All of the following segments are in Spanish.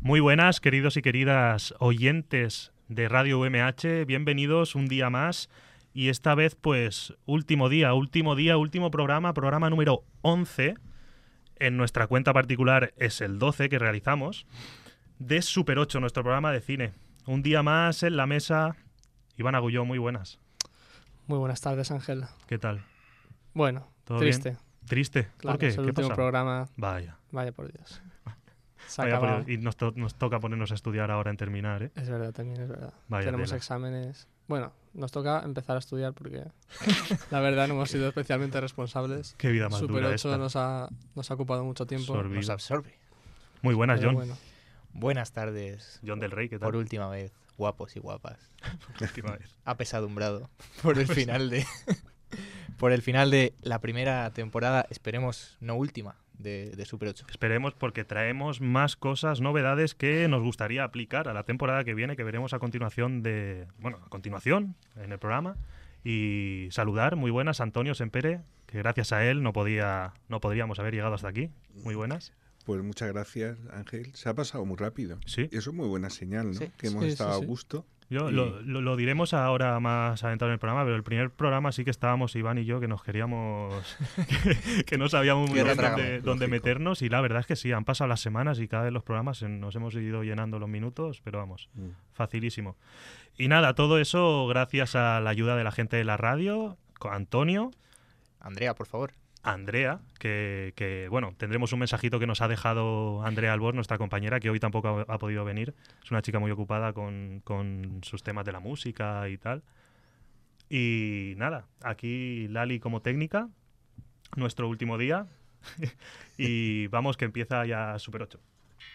Muy buenas, queridos y queridas oyentes de Radio UMH, bienvenidos un día más y esta vez pues último programa número 11, en nuestra cuenta particular es el 12 que realizamos, de Super 8, nuestro programa de cine. Un día más en la mesa, Iván Agulló, muy buenas. Muy buenas tardes, Ángel. ¿Qué tal? Bueno, ¿Todo triste. bien? ¿Triste? Claro, ¿Por qué? es el ¿Qué último pasa? programa. Vaya. Vaya por Dios. Y nos toca ponernos a estudiar ahora en terminar, ¿eh? Es verdad, también es verdad. Vaya Tenemos tela. Exámenes. Bueno, nos toca empezar a estudiar porque la verdad no hemos sido especialmente responsables. Qué vida más Super dura 8 esta. nos ha ocupado mucho tiempo. Sorbido. Nos absorbe. Muy buenas, Pero John. bueno. Buenas tardes. John del Rey, ¿qué tal? Por última vez, guapos y guapas. Última vez. Apesadumbrado por el final de por el final de la primera temporada, esperemos no última, de Super 8. Esperemos, porque traemos más cosas, novedades que nos gustaría aplicar a la temporada que viene, que veremos a continuación en el programa. Y saludar, muy buenas, Antonio Sempere, que gracias a él no podríamos haber llegado hasta aquí. Muy buenas. Pues muchas gracias, Ángel. Se ha pasado muy rápido. Sí. Y eso es muy buena señal, ¿no? Sí. Que hemos Sí, estado sí. a gusto. Lo diremos ahora más adentrado en el programa, pero el primer programa sí que estábamos Iván y yo, que nos queríamos que no sabíamos muy Tierra bien trágame, dónde lógico. meternos, y la verdad es que sí, han pasado las semanas y cada vez los programas nos hemos ido llenando los minutos, pero vamos, facilísimo. Y nada, todo eso gracias a la ayuda de la gente de la radio, con Antonio, Andrea, por favor. Andrea, que bueno, tendremos un mensajito que nos ha dejado Andrea Albor, nuestra compañera, que hoy tampoco ha podido venir. Es una chica muy ocupada con sus temas de la música y tal. Y nada, aquí Lali como técnica, nuestro último día. Y vamos, que empieza ya Super 8.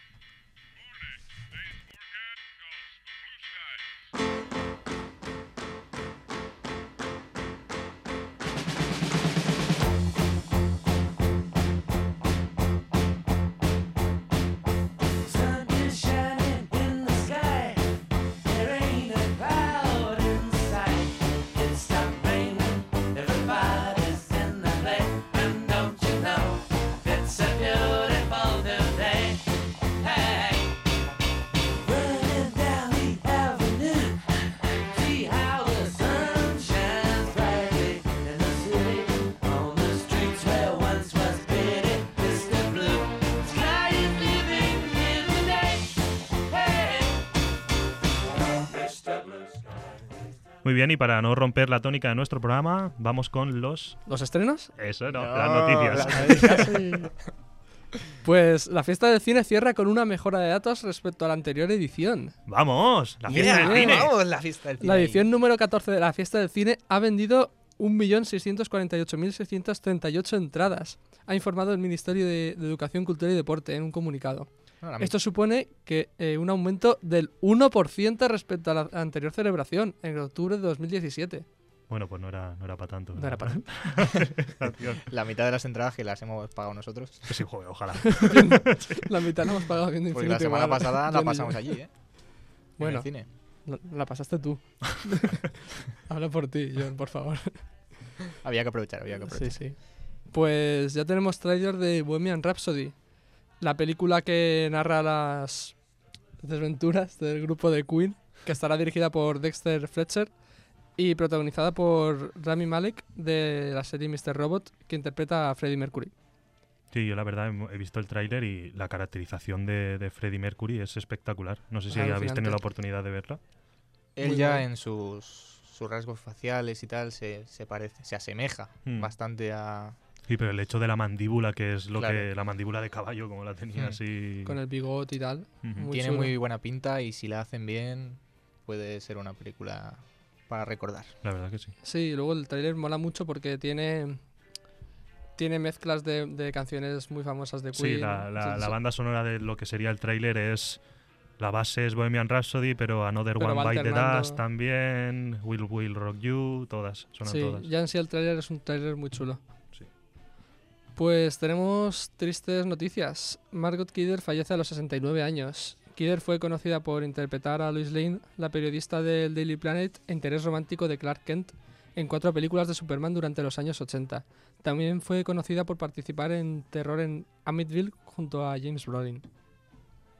Sun is shining in the sky. There ain't a cloud in sight. It stopped raining. Everybody's in the play. And don't you know it's a beautiful new day? Hey, running down the avenue. See how the sun shines brightly in the city. On the streets where once was pity, Mr. Blue. Sky is living in the day. Hey, Mr. Blue Sky. Muy bien, y para no romper la tónica de nuestro programa, vamos con los... ¿Los estrenos? Eso, no, No, las noticias. Casi. Pues la fiesta del cine cierra con una mejora de datos respecto a la anterior edición. ¡Vamos! ¡La fiesta Bien, del cine! ¡Vamos! La fiesta del cine. La edición número 14 de la fiesta del cine ha vendido 1.648.638 entradas, ha informado el Ministerio de Educación, Cultura y Deporte en un comunicado. Ahora Esto supone que un aumento del 1% respecto a la anterior celebración, en octubre de 2017. Bueno, pues no era para tanto. No era para tanto. la mitad de las entradas que las hemos pagado nosotros. Sí, joder, ojalá. La mitad la hemos pagado viendo Porque la Infinity semana War. pasada Yo la ni pasamos yo. allí, ¿eh? Bueno, En el cine. la pasaste tú. Habla por ti, John, por favor. Había que aprovechar. Sí, sí. Pues ya tenemos tráiler de Bohemian Rhapsody, la película que narra las desventuras del grupo de Queen, que estará dirigida por Dexter Fletcher y protagonizada por Rami Malek de la serie Mr. Robot, que interpreta a Freddie Mercury. Sí, yo la verdad he visto el tráiler y la caracterización de Freddie Mercury es espectacular. No sé si habéis Alucinante. tenido la oportunidad de verla. Él Muy ya bueno. en sus rasgos faciales y tal se parece, se asemeja Hmm. bastante a... Sí, pero el hecho de la mandíbula, que es lo Claro. que la mandíbula de caballo, como la tenía Hmm. así. Con el bigote y tal. Ujú. Muy Tiene chulo. muy buena pinta y si la hacen bien puede ser una película para recordar. La verdad que sí. Sí, luego el tráiler mola mucho porque tiene mezclas de canciones muy famosas de Queen. Sí, la Entonces, banda sonora de lo que sería el tráiler es... La base es Bohemian Rhapsody, pero Another Pero One va Bite the alternando. Dust también, Will Rock You, todas, suenan sí, todas. ya en sí el tráiler es un tráiler muy chulo. Sí. Pues tenemos tristes noticias. Margot Kidder fallece a los 69 años. Kidder fue conocida por interpretar a Lois Lane, la periodista del Daily Planet e interés romántico de Clark Kent, en 4 películas de Superman durante los años 80. También fue conocida por participar en Terror en Amityville junto a James Brolin.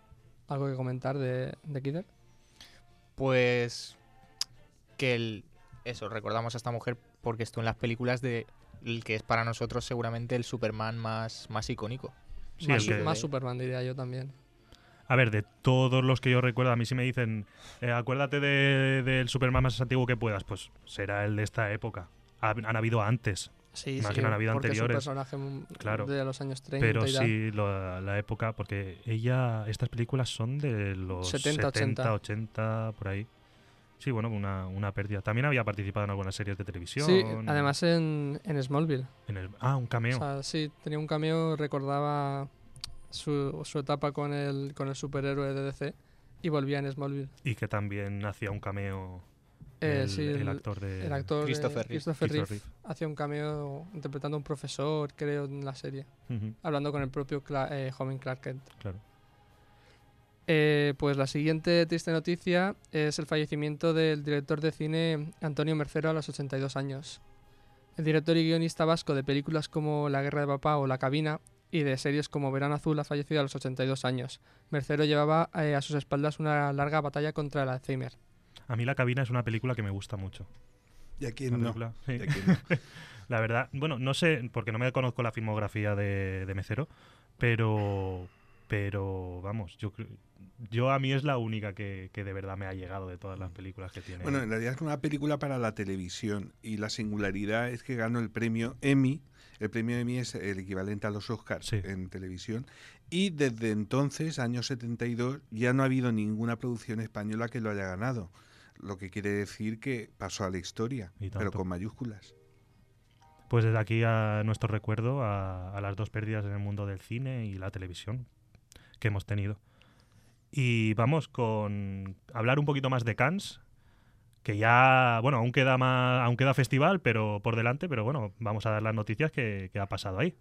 ¿Algo que comentar de Kidder? Pues que eso, recordamos a esta mujer porque estuvo en las películas de el que es para nosotros seguramente el Superman más icónico. Sí, más, el que- más Superman, diría yo también. A ver, de todos los que yo recuerdo, a mí si me dicen, acuérdate del Superman más antiguo que puedas, pues será el de esta época. Han habido antes, Sí, Imagino, han habido porque anteriores. es un personaje Claro. de los años 30 pero y tal. sí la época, porque estas películas son de los 70, 80, por ahí. Sí, bueno, una pérdida. También había participado en algunas series de televisión. Sí, además en Smallville. Un cameo. O sea, sí, tenía un cameo, recordaba su etapa con el superhéroe de DC y volvía en Smallville. Y que también hacía un cameo Sí, el actor de... el actor Christopher Reeve. Christopher Reeve hacía un cameo interpretando a un profesor, creo, en la serie, Ujú, hablando con el propio joven Clark Kent. claro. Pues la siguiente triste noticia es el fallecimiento del director de cine Antonio Mercero a los 82 años. El director y guionista vasco de películas como La Guerra de Papá o La Cabina y de series como Verano Azul ha fallecido a los 82 años. Mercero llevaba a sus espaldas una larga batalla contra el Alzheimer. A mí La Cabina es una película que me gusta mucho. ¿Y a Una quién no? película, sí. ¿Y a quién no? La verdad, bueno, no sé, porque no me conozco la filmografía de Mecero, pero vamos, yo a mí es la única que de verdad me ha llegado de todas las películas que tiene. Bueno, en realidad es una película para la televisión y la singularidad es que ganó el premio Emmy. El premio Emmy es el equivalente a los Oscars Sí. en televisión. Y desde entonces, año 72, ya no ha habido ninguna producción española que lo haya ganado. Lo que quiere decir que pasó a la historia, Y tanto. pero con mayúsculas. Pues desde aquí a nuestro recuerdo a las dos pérdidas en el mundo del cine y la televisión que hemos tenido. Y vamos con hablar un poquito más de Cannes, que ya, bueno, aún queda festival pero por delante, pero bueno, vamos a dar las noticias que ha pasado ahí.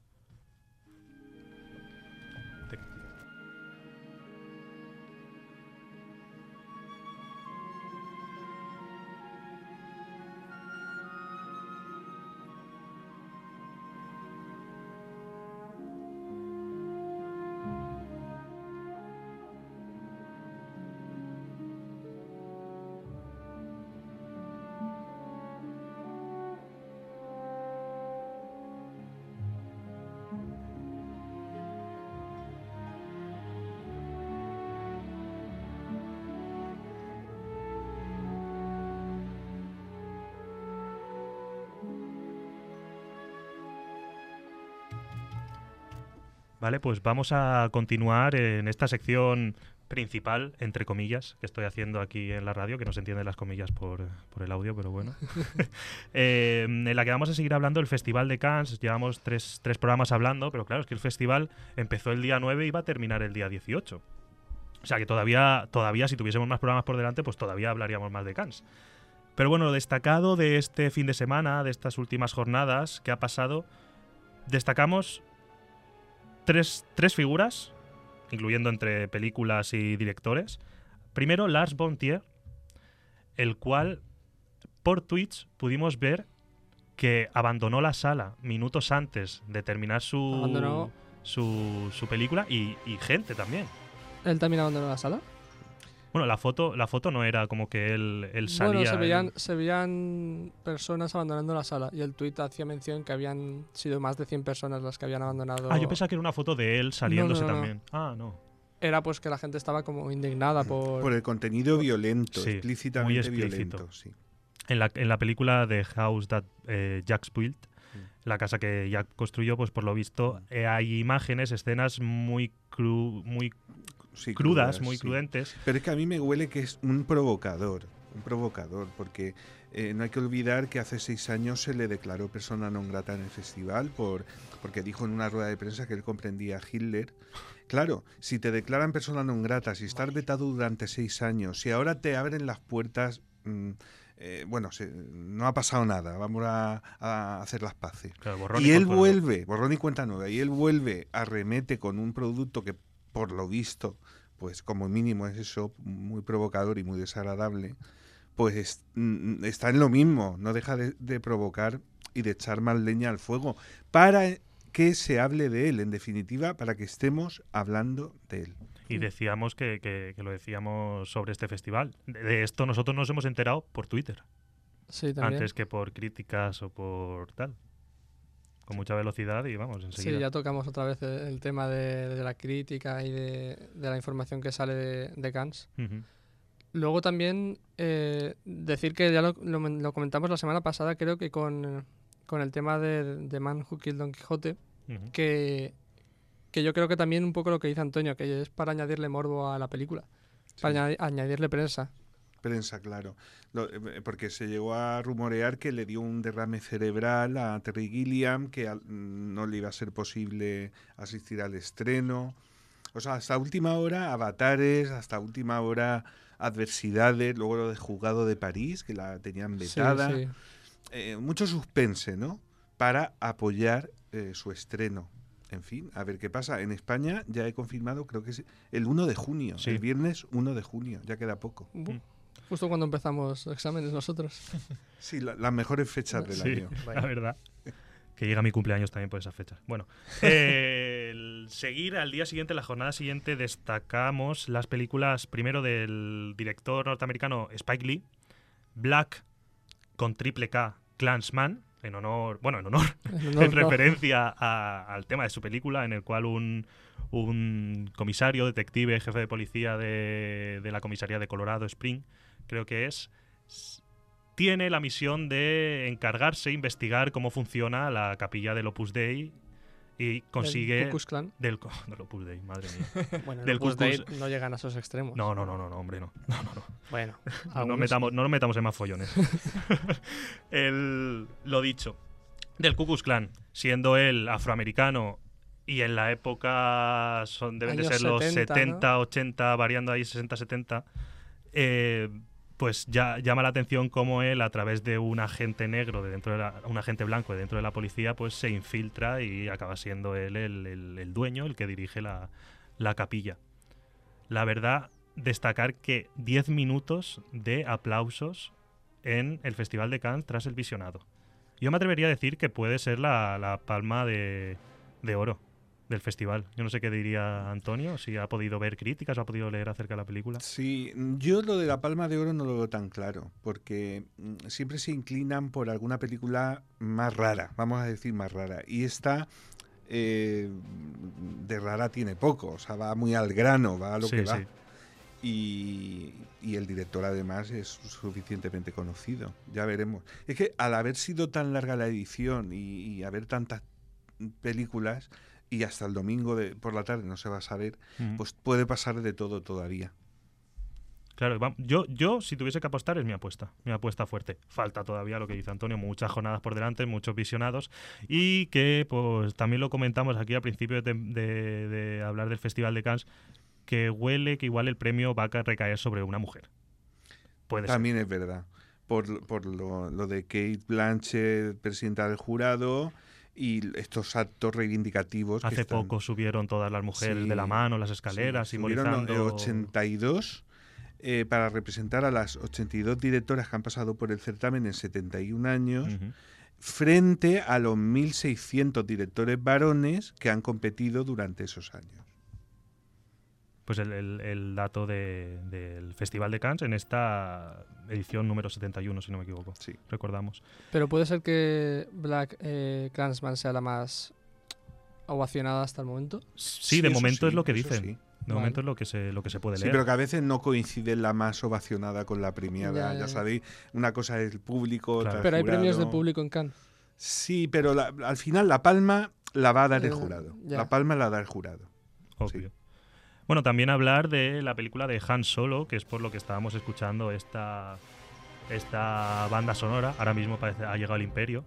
Vale, pues vamos a continuar en esta sección principal, entre comillas, que estoy haciendo aquí en la radio, que no se entienden las comillas por el audio, pero bueno. En la que vamos a seguir hablando del Festival de Cannes. Llevamos tres programas hablando, pero claro, es que el festival empezó el día 9 y va a terminar el día 18. O sea que todavía si tuviésemos más programas por delante, pues todavía hablaríamos más de Cannes. Pero bueno, lo destacado de este fin de semana, de estas últimas jornadas que ha pasado, destacamos tres figuras, incluyendo entre películas y directores. Primero, Lars von Trier, el cual por Twitch pudimos ver que abandonó la sala minutos antes de terminar Abandonó. su película y gente también. ¿Él también abandonó la sala? Bueno, la foto no era como que él salía. Bueno, se veían personas abandonando la sala y el tuit hacía mención que habían sido más de 100 personas las que habían abandonado. Yo pensaba que era una foto de él saliéndose No, no. también. No. Era pues que la gente estaba como indignada Por el contenido violento, Sí, explícitamente muy explícito. violento. Sí. En la película The House That Jack Built, la casa que Jack construyó, pues por lo visto hay imágenes, escenas muy Sí, crudas, muy sí. crudentes. Pero es que a mí me huele que es un provocador, porque no hay que olvidar que hace 6 años se le declaró persona non grata en el festival porque dijo en una rueda de prensa que él comprendía a Hitler. Claro, si te declaran persona non grata, si estás vetado durante 6 años, si ahora te abren las puertas, no ha pasado nada, vamos a hacer las paces. Claro, borrón Y él cuenta vuelve, borrón y cuenta nueva, y él vuelve, arremete con un producto que por lo visto, pues como mínimo es eso, muy provocador y muy desagradable, pues está en lo mismo, no deja de provocar y de echar más leña al fuego para que se hable de él, en definitiva, para que estemos hablando de él. Y decíamos que lo decíamos sobre este festival. De esto nosotros nos hemos enterado por Twitter, Sí, también. antes que por críticas o por tal. Con mucha velocidad y vamos, enseguida. Sí, ya tocamos otra vez el tema de la crítica y de la información que sale de Cannes. Ujú. Luego también decir que ya lo comentamos la semana pasada, creo que con el tema de Man Who Killed Don Quijote, Ujú. que yo creo que también un poco lo que dice Antonio, que es para añadirle morbo a la película, para añadirle prensa. Prensa, claro. Porque se llegó a rumorear que le dio un derrame cerebral a Terry Gilliam, que no le iba a ser posible asistir al estreno. O sea, hasta última hora avatares, hasta última hora adversidades, luego lo de Juzgado de París, que la tenían vetada. Sí, Mucho suspense, ¿no? Para apoyar su estreno. En fin, a ver qué pasa. En España ya he confirmado, creo que es el 1 de junio, Sí. el viernes 1 de junio, ya queda poco. Justo cuando empezamos exámenes nosotros. Sí, las mejores fechas del Sí, año. la verdad. Que llega mi cumpleaños también por esas fechas. Bueno, seguir al día siguiente, la jornada siguiente, destacamos las películas primero del director norteamericano Spike Lee, Black con triple K, Klansman, en honor, en referencia al tema de su película, en el cual un comisario, detective, jefe de policía de la comisaría de Colorado Spring, creo que tiene la misión de encargarse, investigar cómo funciona la capilla del Opus Dei y consigue... Ku Klux Klan. Del Opus Dei, madre mía. Bueno, del Opus Ku Dei Klux- no llegan a esos extremos. No, hombre, no. Bueno, No algunos nos metamos en más follones. Lo dicho, del Ku Klux Klan, siendo él afroamericano y en la época deben de Años ser los 70, 70, 80, variando ahí 60, 70, pues ya llama la atención cómo él, a través de un agente negro, un agente blanco de dentro de la policía, pues se infiltra y acaba siendo él el dueño, el que dirige la capilla. La verdad, destacar que 10 minutos de aplausos en el Festival de Cannes tras el visionado. Yo me atrevería a decir que puede ser la palma de oro del festival. Yo no sé qué diría Antonio, si ha podido ver críticas o ha podido leer acerca de la película. Sí, yo lo de la Palma de Oro no lo veo tan claro, porque siempre se inclinan por alguna película más rara, vamos a decir más rara. Y esta de rara tiene poco, o sea, va muy al grano, va a lo que va. Sí. Y el director además es suficientemente conocido, ya veremos. Es que al haber sido tan larga la edición y haber tantas películas, y hasta el domingo por la tarde no se va a saber, pues puede pasar de todo todavía. Claro, yo si tuviese que apostar es mi apuesta fuerte. Falta todavía, lo que dice Antonio, muchas jornadas por delante, muchos visionados, y que pues también lo comentamos aquí al principio de hablar del Festival de Cannes, que huele que igual el premio va a recaer sobre una mujer. Puede También es verdad, por lo de Kate Blanchett, presidenta del jurado, y estos actos reivindicativos. Hace poco subieron todas las mujeres de la mano las escaleras, simbolizando... Subieron 82 para representar a las 82 directoras que han pasado por el certamen en 71 años, frente a los 1.600 directores varones que han competido durante esos años. Pues el dato del Festival de Cannes en esta edición número 71, si no me equivoco. Sí. Recordamos. Pero puede ser que Black Klansman sea la más ovacionada hasta el momento. Sí, de momento es lo que eso dicen. sí. De momento es lo que se puede Sí, leer. pero que a veces no coincide la más ovacionada con la premiada. Ya sabéis, una cosa es el público, Claro. otra el Pero hay jurado. premios de público en Cannes. Sí, pero al final la palma la va a dar el jurado. ya. La palma la da el jurado. Obvio. Sí. Bueno, también hablar de la película de Han Solo, que es por lo que estábamos escuchando esta banda sonora. Ahora mismo parece ha llegado el Imperio.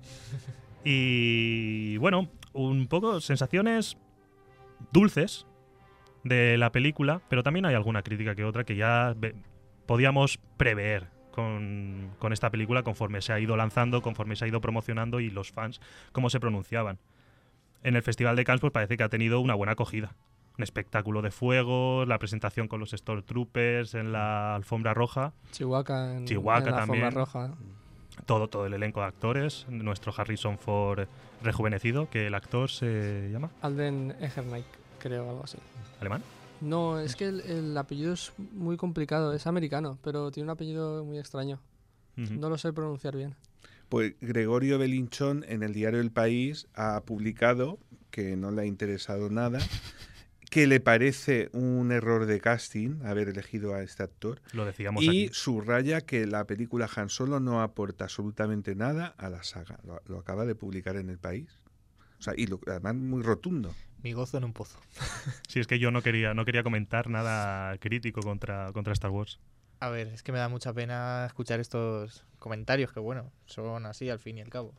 Y bueno, un poco sensaciones dulces de la película, pero también hay alguna crítica que otra que ya podíamos prever con esta película conforme se ha ido lanzando, conforme se ha ido promocionando y los fans cómo se pronunciaban. En el Festival de Cannes pues parece que ha tenido una buena acogida. Un espectáculo de fuego, la presentación con los Stormtroopers en la alfombra roja, Chihuahua en la también. alfombra roja. todo el elenco de actores, nuestro Harrison Ford rejuvenecido, que el actor se llama Alden Ehrenreich, creo, algo así. ¿alemán? No, es que el apellido es muy complicado. Es americano, pero tiene un apellido muy extraño. Ujú. No lo sé pronunciar bien. Pues Gregorio Belinchón en el diario El País ha publicado, que no le ha interesado nada, que le parece un error de casting haber elegido a este actor Lo decíamos y aquí. subraya que la película Han Solo no aporta absolutamente nada a la saga. Lo acaba de publicar en El País. O sea, además muy rotundo. Mi gozo en un pozo. Sí, es que yo no quería comentar nada crítico contra Star Wars. A ver, es que me da mucha pena escuchar estos comentarios que, bueno, son así al fin y al cabo.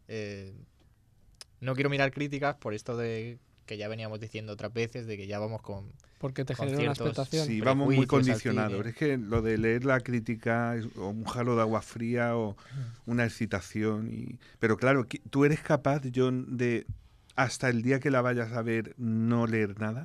No quiero mirar críticas por esto de que ya veníamos diciendo otras veces, de que ya vamos con... Porque te Con genera una ciertos- expectación. Sí, vamos muy prejuicios al condicionados. cine. Es que lo de leer la crítica es o un jalo de agua fría o una excitación. Pero claro, ¿tú eres capaz, John, de hasta el día que la vayas a ver no leer nada?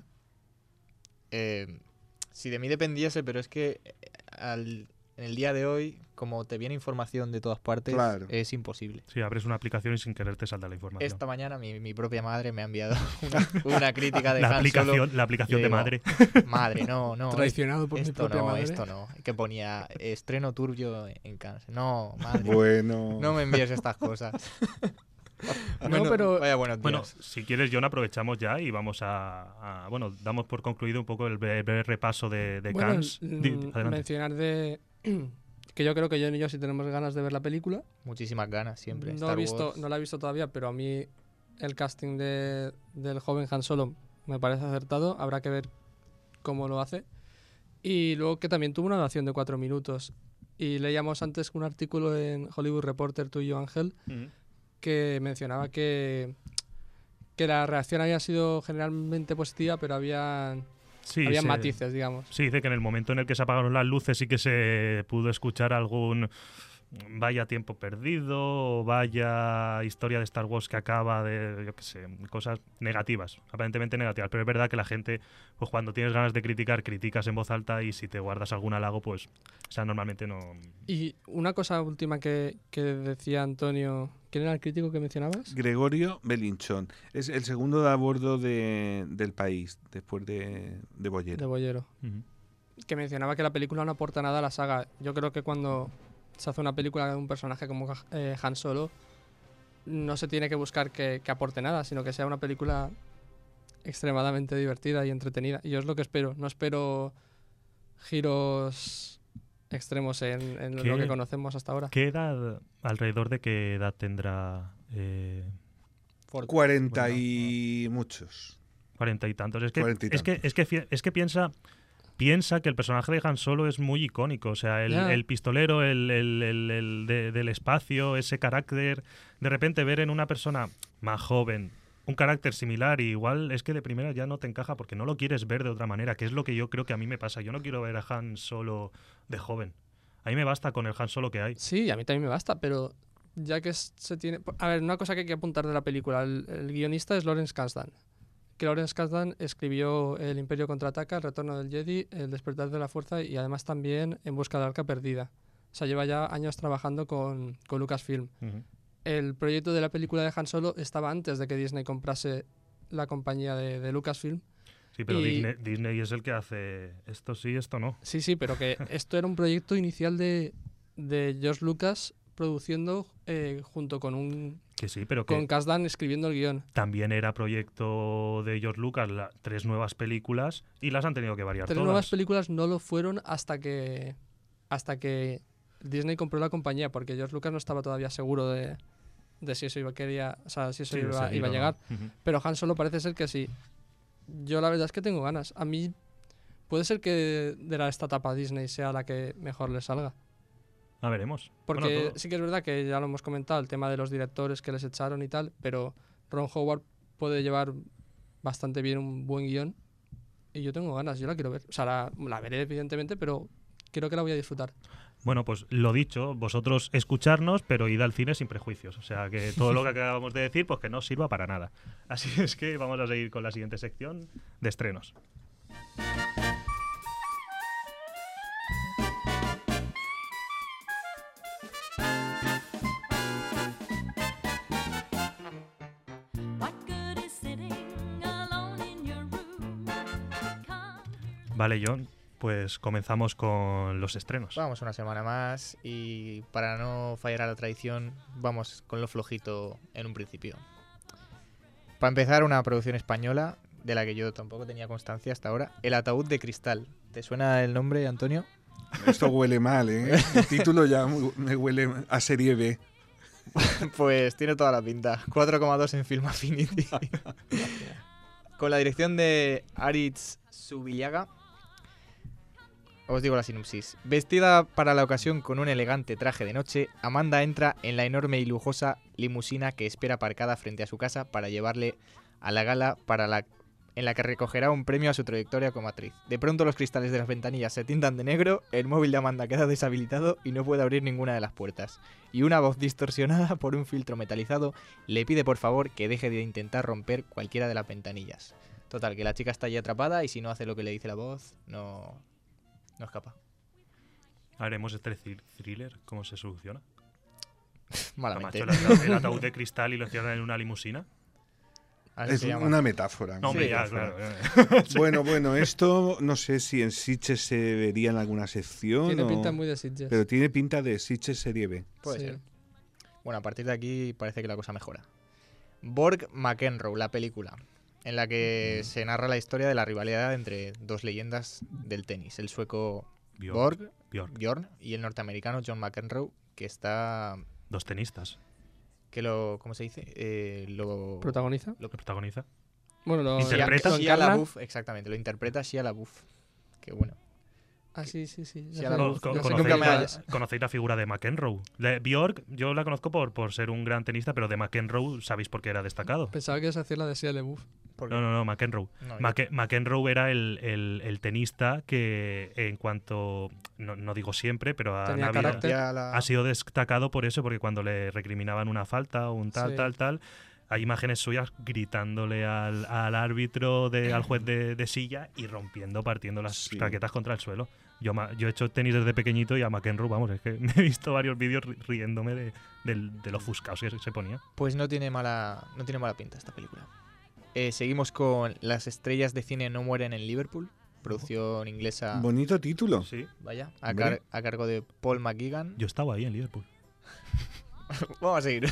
Si de mí dependiese, pero es que en el día de hoy, como te viene información de todas partes, Claro. es imposible. Sí, abres una aplicación y sin querer te salta la información. Esta mañana mi propia madre me ha enviado una crítica de la Han Solo. aplicación de Digo, madre. Madre, no, Traicionado por mi esto propia no, madre. esto no. Que ponía estreno turbio en Cannes. No, madre. Bueno, No me envíes estas cosas. No, pero Vaya buenos días. Bueno, si quieres, John, aprovechamos ya y vamos bueno, damos por concluido un poco el breve repaso de bueno, Cannes. Adelante. mencionar que yo creo que John y yo sí tenemos ganas de ver la película. Muchísimas ganas siempre. No Star Wars. la he visto todavía, pero a mí el casting del joven Han Solo me parece acertado. Habrá que ver cómo lo hace. Y luego que también tuvo una duración de 4 minutos. Y leíamos antes un artículo en Hollywood Reporter, tú y yo, Ángel, Ujú. que mencionaba que la reacción había sido generalmente positiva, pero habían Sí, matices, digamos. Sí, dice que en el momento en el que se apagaron las luces sí que se pudo escuchar algún vaya tiempo perdido o vaya historia de Star Wars que acaba de, yo qué sé, cosas negativas, aparentemente negativas. Pero es verdad que la gente, pues cuando tienes ganas de criticar, criticas en voz alta y si te guardas algún halago, pues, o sea, normalmente no... Y una cosa última que decía Antonio, ¿quién era el crítico que mencionabas? Gregorio Belinchón. Es el segundo de a bordo del País, después de Bollero. De Bollero. Ujú. Que mencionaba que la película no aporta nada a la saga. Yo creo que cuando se hace una película de un personaje como Han Solo, no se tiene que buscar que aporte nada, sino que sea una película extremadamente divertida y entretenida. Y yo es lo que espero. No espero giros extremos en ¿Qué? lo que conocemos hasta ahora. ¿Qué edad, alrededor de qué edad tendrá 40 y muchos. 40 y tantos? Es que, 40 y es que piensa que el personaje de Han Solo es muy icónico. O sea, Ya. el pistolero, del espacio, ese carácter. De repente ver en una persona más joven un carácter similar, y igual es que de primera ya no te encaja porque no lo quieres ver de otra manera, que es lo que yo creo que a mí me pasa. Yo no quiero ver a Han Solo de joven. A mí me basta con el Han Solo que hay. Sí, a mí también me basta, pero ya que se tiene... A ver, una cosa que hay que apuntar de la película. El guionista es Lawrence Kasdan. Que Lawrence Kasdan escribió El Imperio Contraataca, El Retorno del Jedi, El Despertar de la Fuerza y además también En Busca del Arca Perdida. O sea, lleva ya años trabajando con Lucasfilm. Ujú. El proyecto de la película de Han Solo estaba antes de que Disney comprase la compañía de Lucasfilm. Sí, pero Y- Disney es el que hace esto sí, esto no. Sí, pero que esto era un proyecto inicial de George Lucas produciendo junto con Que sí, pero que con Kasdan escribiendo el guión. también era proyecto de George Lucas, 3 nuevas películas, y las han tenido que variar 3 todas. nuevas películas no lo fueron hasta que Disney compró la compañía, porque George Lucas no estaba todavía seguro de si eso iba Sí, de iba a seguir o no. llegar. Ujú. Pero Han Solo parece ser que sí. Yo la verdad es que tengo ganas. A mí puede ser que de esta etapa Disney sea la que mejor le salga. Ah, veremos. Porque Bueno, todo. sí que es verdad que ya lo hemos comentado, el tema de los directores que les echaron y tal, pero Ron Howard puede llevar bastante bien un buen guión y yo tengo ganas, yo la quiero ver. O sea, la veré evidentemente, pero creo que la voy a disfrutar. Bueno, pues lo dicho, vosotros escucharnos, pero id al cine sin prejuicios. O sea, que todo lo que acabamos de decir, pues que no sirva para nada. Así es que vamos a seguir con la siguiente sección de estrenos. What good is sitting alone in your room? Come Vale, John, pues comenzamos con los estrenos. Vamos una semana más y para no fallar a la tradición, vamos con lo flojito en un principio. Para empezar, una producción española de la que yo tampoco tenía constancia hasta ahora, El ataúd de cristal. ¿Te suena el nombre, Antonio? Esto huele mal, ¿eh? El título ya me huele a serie B. Pues tiene toda la pinta. 4,2 en Film Affinity. Con la dirección de Aritz Zubillaga. Os digo la sinopsis. Vestida para la ocasión con un elegante traje de noche, Amanda entra en la enorme y lujosa limusina que espera aparcada frente a su casa para llevarle a la gala en la que recogerá un premio a su trayectoria como actriz. De pronto los cristales de las ventanillas se tintan de negro, el móvil de Amanda queda deshabilitado y no puede abrir ninguna de las puertas. Y una voz distorsionada por un filtro metalizado le pide por favor que deje de intentar romper cualquiera de las ventanillas. Total, que la chica está allí atrapada y si no hace lo que le dice la voz, no escapa. Haremos este thriller, ¿cómo se soluciona? Malamente. Macho, el ataúd de cristal y lo cierran en una limusina. Así Es se llama. una metáfora. No, hombre, Sí, ya, metáfora. claro. Bueno, esto no sé si en Sitges se vería en alguna sección. Tiene o- pinta muy de Sitges. Pero tiene pinta de Sitges serie B. Puede Sí. ser. Bueno, a partir de aquí parece que la cosa mejora. Borg McEnroe, la película, en la que se narra la historia de la rivalidad entre dos leyendas del tenis, el sueco Borg, Bjork. Bjorn, y el norteamericano John McEnroe, que está... Dos tenistas. ¿Cómo se dice? Lo ¿Protagoniza? Lo que protagoniza. Bueno, lo ¿Interpreta? lo Shia encarna. LaBeouf, exactamente, lo interpreta Shia LaBeouf. Que bueno. Ah, sí. Ya Sí, sé- ahora ya lo- sé nunca qué me películas. ¿Conocéis la figura de McEnroe? Bjork, yo la conozco por ser un gran tenista, pero de McEnroe sabéis por qué era destacado. Pensaba que ibas a decir la de Shia LaBeouf. Porque- No, McEnroe. no, McEnroe era el tenista que en cuanto, no digo siempre, pero Tenía habido- carácter. ya la- ha sido destacado por eso, porque cuando le recriminaban una falta o un Sí. tal, hay imágenes suyas gritándole al árbitro, al juez de silla y partiendo las Sí. raquetas contra el suelo. Yo he hecho tenis desde pequeñito y a McEnroe, vamos, es que me he visto varios vídeos riéndome de lo ofuscados que se ponía. Pues no tiene mala pinta esta película. Seguimos con Las estrellas de cine no mueren en Liverpool, producción inglesa, Bonito título. Sí, vaya, Hombre. a cargo de Paul McGuigan. yo estaba ahí en Liverpool. Vamos a seguir.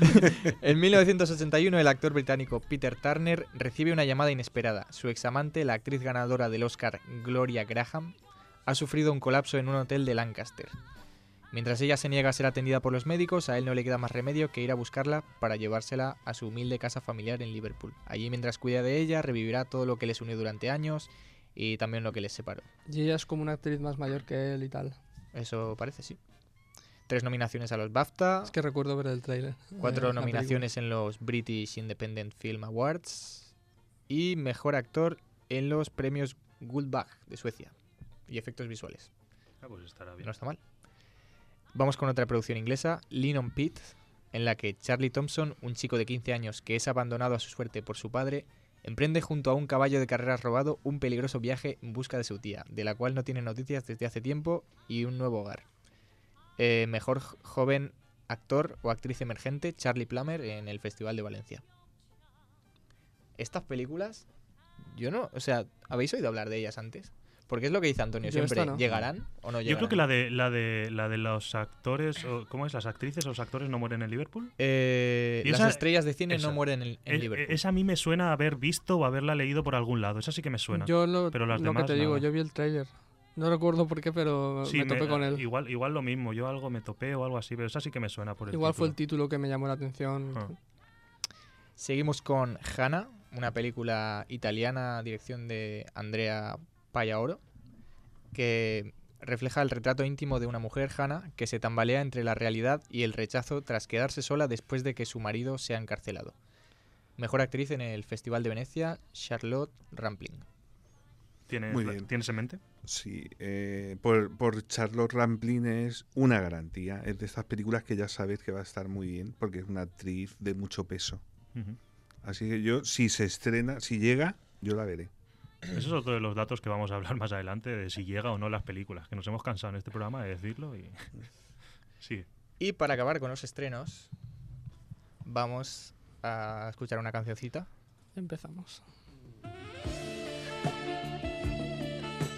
En 1981 el actor británico Peter Turner recibe una llamada inesperada. Su examante, la actriz ganadora del Oscar Gloria Graham, ha sufrido un colapso en un hotel de Lancaster. Mientras ella se niega a ser atendida por los médicos, a él no le queda más remedio que ir a buscarla para llevársela a su humilde casa familiar en Liverpool. Allí, mientras cuida de ella, revivirá todo lo que les unió durante años y también lo que les separó. Y ella es como una actriz más mayor que él y tal. Eso parece, sí. 3 nominaciones a los BAFTA, Es que recuerdo ver el tráiler. 4 de la nominaciones en los British Independent Film Awards y mejor actor en los premios Guldbagge de Suecia y efectos visuales. Pues estará bien. No está mal. Vamos con otra producción inglesa, Lean on Pete, en la que Charlie Thompson, un chico de 15 años que es abandonado a su suerte por su padre, emprende junto a un caballo de carreras robado un peligroso viaje en busca de su tía, de la cual no tiene noticias desde hace tiempo, y un nuevo hogar. Mejor joven actor o actriz emergente, Charlie Plummer, en el Festival de Valencia. Estas películas, yo no... O sea, ¿habéis oído hablar de ellas antes? Porque es lo que dice Antonio Yo siempre. esta no. ¿Llegarán o no llegarán? Yo creo que la de los actores, ¿cómo es? ¿Las actrices o los actores no mueren en Liverpool? Las esa- estrellas de cine esa. no mueren en Liverpool. Esa a mí me suena haber visto o haberla leído por algún lado. Esa sí que me suena. Yo pero las lo que demás, te digo, nada. yo vi el tráiler. No recuerdo por qué, pero Sí, me topé con él. Igual lo mismo. Yo algo me topé o algo así, pero esa sí que me suena por el Igual fue el título. título que me llamó la atención. Ah. Seguimos con Hannah, una película italiana, dirección de Andrea Pallaoro, que refleja el retrato íntimo de una mujer, Hannah, que se tambalea entre la realidad y el rechazo tras quedarse sola después de que su marido sea encarcelado. Mejor actriz en el Festival de Venecia, Charlotte Rampling. Muy bien. ¿Tienes en mente? Sí, por Charlotte Rampling es una garantía. Es de estas películas que ya sabes que va a estar muy bien, porque es una actriz de mucho peso. Ujú. Así que yo, si se estrena, si llega, yo la veré. Eso es otro de los datos que vamos a hablar más adelante, de si llega o no las películas, que nos hemos cansado en este programa de decirlo y... Sí. Y para acabar con los estrenos, vamos a escuchar una cancioncita. Empezamos.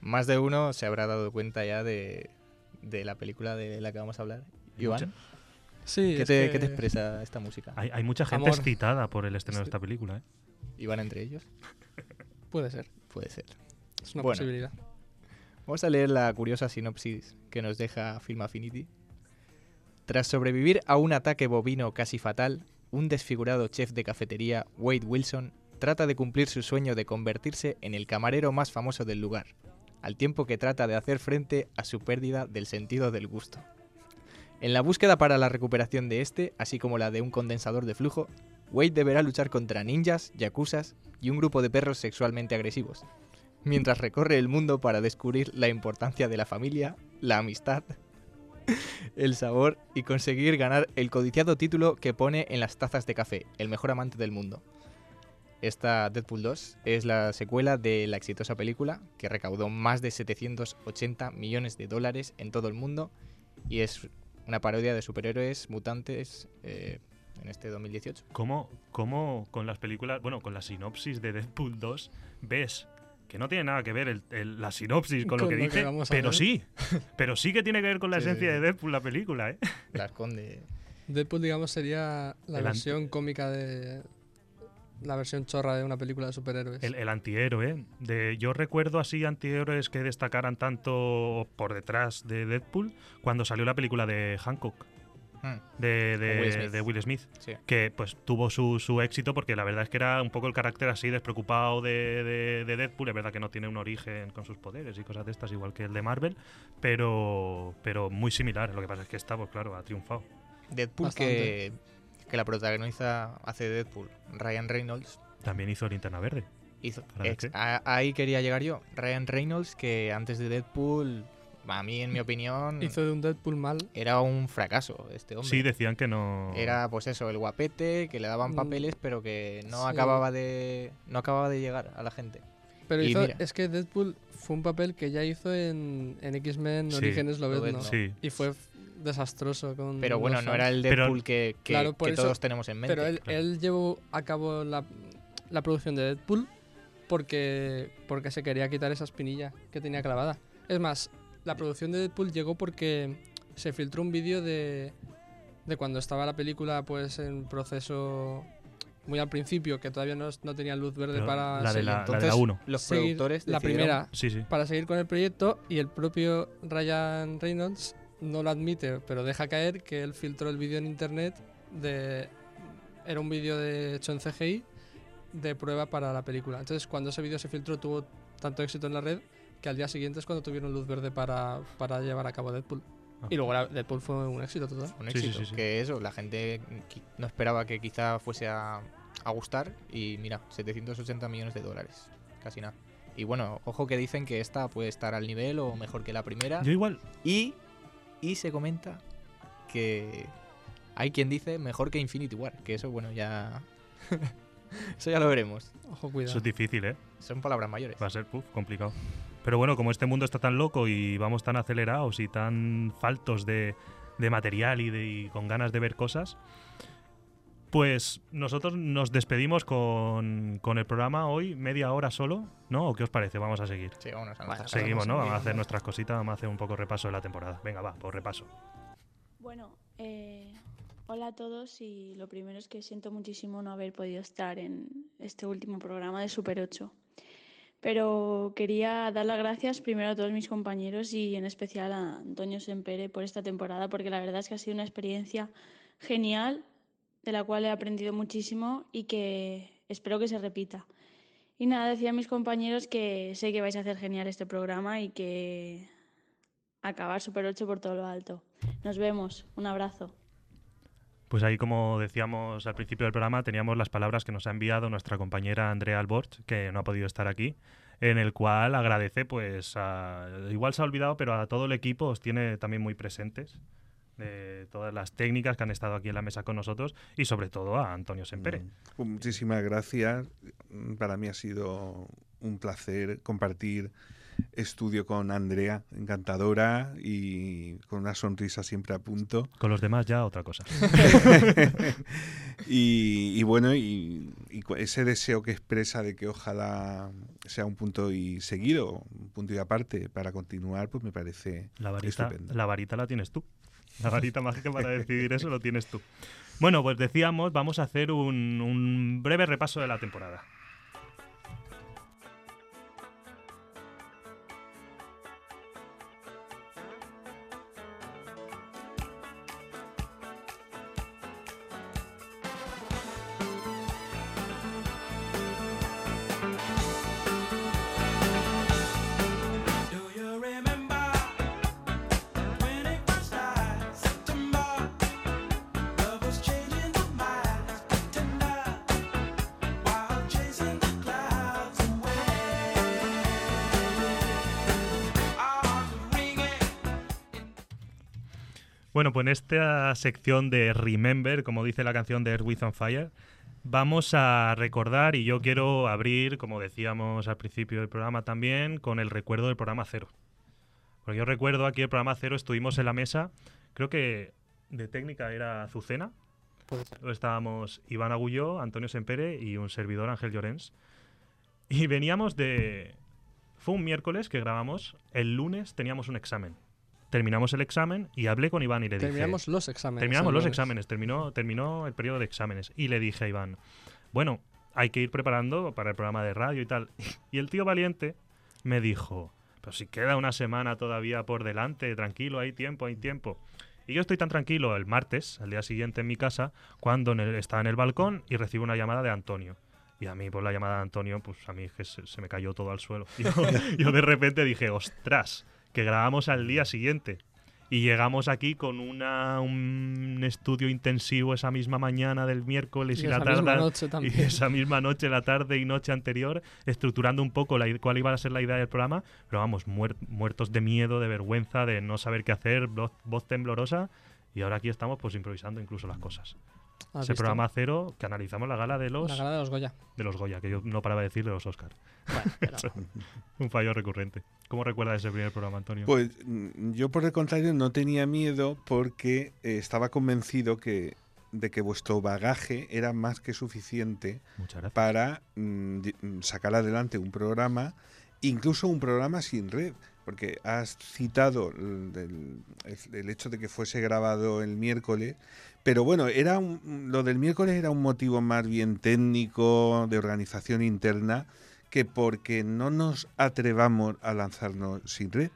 más de uno se habrá dado cuenta ya de la película de la que vamos a hablar. Iván, Sí, ¿qué es te que expresa esta música? Hay mucha gente Amor. excitada por el estreno de Sí. esta película, ¿eh? ¿Iván entre ellos? puede ser. Puede ser. Es una Bueno. posibilidad. Vamos a leer la curiosa sinopsis que nos deja Film Affinity. Tras sobrevivir a un ataque bovino casi fatal, un desfigurado chef de cafetería, Wade Wilson, trata de cumplir su sueño de convertirse en el camarero más famoso del lugar, al tiempo que trata de hacer frente a su pérdida del sentido del gusto. En la búsqueda para la recuperación de este, así como la de un condensador de flujo, Wade deberá luchar contra ninjas, yakuzas y un grupo de perros sexualmente agresivos, mientras recorre el mundo para descubrir la importancia de la familia, la amistad, el sabor y conseguir ganar el codiciado título que pone en las tazas de café, el mejor amante del mundo. Esta Deadpool 2 es la secuela de la exitosa película que recaudó más de 780 millones de dólares en todo el mundo y es una parodia de superhéroes mutantes en este 2018. ¿Cómo con las películas, bueno, con la sinopsis de Deadpool 2 ves que no tiene nada que ver la sinopsis con lo Con que lo que dice, vamos a pero ver. sí, pero sí que tiene que ver con la Sí, esencia sí. de Deadpool la película, ¿eh? La esconde. Deadpool, digamos, sería la El versión cómica de... La versión chorra de una película de superhéroes. El antihéroe. Yo recuerdo así antihéroes que destacaran tanto por detrás de Deadpool cuando salió la película de Hancock, de Will Smith. Sí. Que pues tuvo su éxito porque la verdad es que era un poco el carácter así despreocupado de Deadpool. Es verdad que no tiene un origen con sus poderes y cosas de estas igual que el de Marvel, pero muy similar. Lo que pasa es que esta, pues claro, ha triunfado. Deadpool Bastante. que la protagoniza, hace de Deadpool, Ryan Reynolds. También hizo Linterna Verde. Hizo, ¿Para qué? ahí quería llegar yo. Ryan Reynolds, que antes de Deadpool, a mí, en mi opinión, Hizo de un Deadpool mal. era un fracaso este hombre. Sí, decían que no... Era, pues eso, el guapete, que le daban Mm, papeles, pero que no sí. acababa de llegar a la gente. Pero Y hizo, mira. es que Deadpool fue un papel que ya hizo en X-Men Sí, Orígenes Lobezno. Lobezno. Sí. Y fue desastroso con Pero bueno, los no fans. era el Pero- Deadpool que Claro, por eso- todos tenemos en mente. Pero él llevó a cabo la producción de Deadpool porque se quería quitar esa espinilla que tenía clavada. Es más, la producción de Deadpool llegó porque se filtró un vídeo de cuando estaba la película pues en proceso muy al principio, que todavía no tenía luz verde Pero para la de seguir, la Entonces, 1. los seguir productores la decidieron- primera Sí, sí. para seguir con el proyecto, y el propio Ryan Reynolds no lo admite, pero deja caer que él filtró el vídeo en internet era un vídeo hecho en CGI de prueba para la película. Entonces, cuando ese vídeo se filtró, tuvo tanto éxito en la red que al día siguiente es cuando tuvieron luz verde para llevar a cabo Deadpool. Ah. Y luego Deadpool fue un éxito total. Un Sí, sí, éxito. sí, sí. Que eso, la gente no esperaba que quizá fuese a gustar. Y mira, 780 millones de dólares. Casi nada. Y bueno, ojo que dicen que esta puede estar al nivel o mejor que la primera. Yo igual, Y se comenta que hay quien dice mejor que Infinity War. Que eso, bueno, ya... eso ya lo veremos. Ojo, cuidado. eso es difícil, ¿eh? Son palabras mayores. Va a ser complicado. Pero bueno, como este mundo está tan loco y vamos tan acelerados y tan faltos de material y con ganas de ver cosas, pues nosotros nos despedimos con el programa hoy, media hora solo, ¿no? ¿O qué os parece? Vamos a seguir. Sí, vámonos a Bueno, nuestras Seguimos, ¿no? seguir. Vamos a hacer nuestras cositas, vamos a hacer un poco repaso de la temporada. Venga, va, pues repaso. Bueno, hola a todos, y lo primero es que siento muchísimo no haber podido estar en este último programa de Super 8. Pero quería dar las gracias primero a todos mis compañeros y en especial a Antonio Sempere por esta temporada, porque la verdad es que ha sido una experiencia genial, de la cual he aprendido muchísimo y que espero que se repita. Y nada, decía a mis compañeros que sé que vais a hacer genial este programa y que acabar Super 8 por todo lo alto. Nos vemos, un abrazo. Pues ahí, como decíamos al principio del programa, teníamos las palabras que nos ha enviado nuestra compañera Andrea Alborch, que no ha podido estar aquí, en el cual agradece, pues, igual se ha olvidado, pero a todo el equipo os tiene también muy presentes, de todas las técnicas que han estado aquí en la mesa con nosotros, y sobre todo a Antonio Sempere. Pues muchísimas gracias. Para mí ha sido un placer compartir estudio con Andrea, encantadora y con una sonrisa siempre a punto. Con los demás ya otra cosa. y bueno, y ese deseo que expresa de que ojalá sea un punto y seguido, un punto y aparte para continuar, pues me parece estupendo. La varita la tienes tú. La varita mágica para decidir eso lo tienes tú. Bueno, pues decíamos, vamos a hacer un breve repaso de la temporada. Bueno, pues en esta sección de Remember, como dice la canción de Earth, Wind and Fire, vamos a recordar, y yo quiero abrir, como decíamos al principio del programa también, con el recuerdo del programa 0. Porque yo recuerdo aquí el programa 0, estuvimos en la mesa, creo que de técnica era Azucena, estábamos Iván Agulló, Antonio Sempere y un servidor, Ángel Llorens. Y veníamos de... Fue un miércoles que grabamos, el lunes teníamos un examen. Terminamos el examen y hablé con Iván y le dije... Terminamos los exámenes. Terminamos los exámenes, terminó el periodo de exámenes. Y le dije a Iván, bueno, hay que ir preparando para el programa de radio y tal. Y el tío valiente me dijo, pero si queda una semana todavía por delante, tranquilo, hay tiempo. Y yo estoy tan tranquilo el martes, al día siguiente en mi casa, cuando estaba en el balcón y recibo una llamada de Antonio. Y a mí, por la llamada de Antonio, pues a mí es que se me cayó todo al suelo. Yo de repente dije, ostras, que grabamos al día siguiente. Y llegamos aquí con un estudio intensivo esa misma mañana del miércoles y la tarde. Y esa misma noche, la tarde y noche anterior, estructurando un poco cuál iba a ser la idea del programa. Pero vamos, muertos de miedo, de vergüenza, de no saber qué hacer, voz temblorosa. Y ahora aquí estamos pues improvisando incluso las cosas. Ese programa 0 que analizamos la gala de los Goya. De los Goya, que yo no paraba de decir de los Oscar. Bueno, pero... Un fallo recurrente. ¿Cómo recuerdas ese primer programa, Antonio? Pues yo por el contrario no tenía miedo porque estaba convencido de que vuestro bagaje era más que suficiente para sacar adelante un programa, incluso un programa sin red. Porque has citado el hecho de que fuese grabado el miércoles, pero bueno, lo del miércoles era un motivo más bien técnico, de organización interna, que porque no nos atrevamos a lanzarnos sin red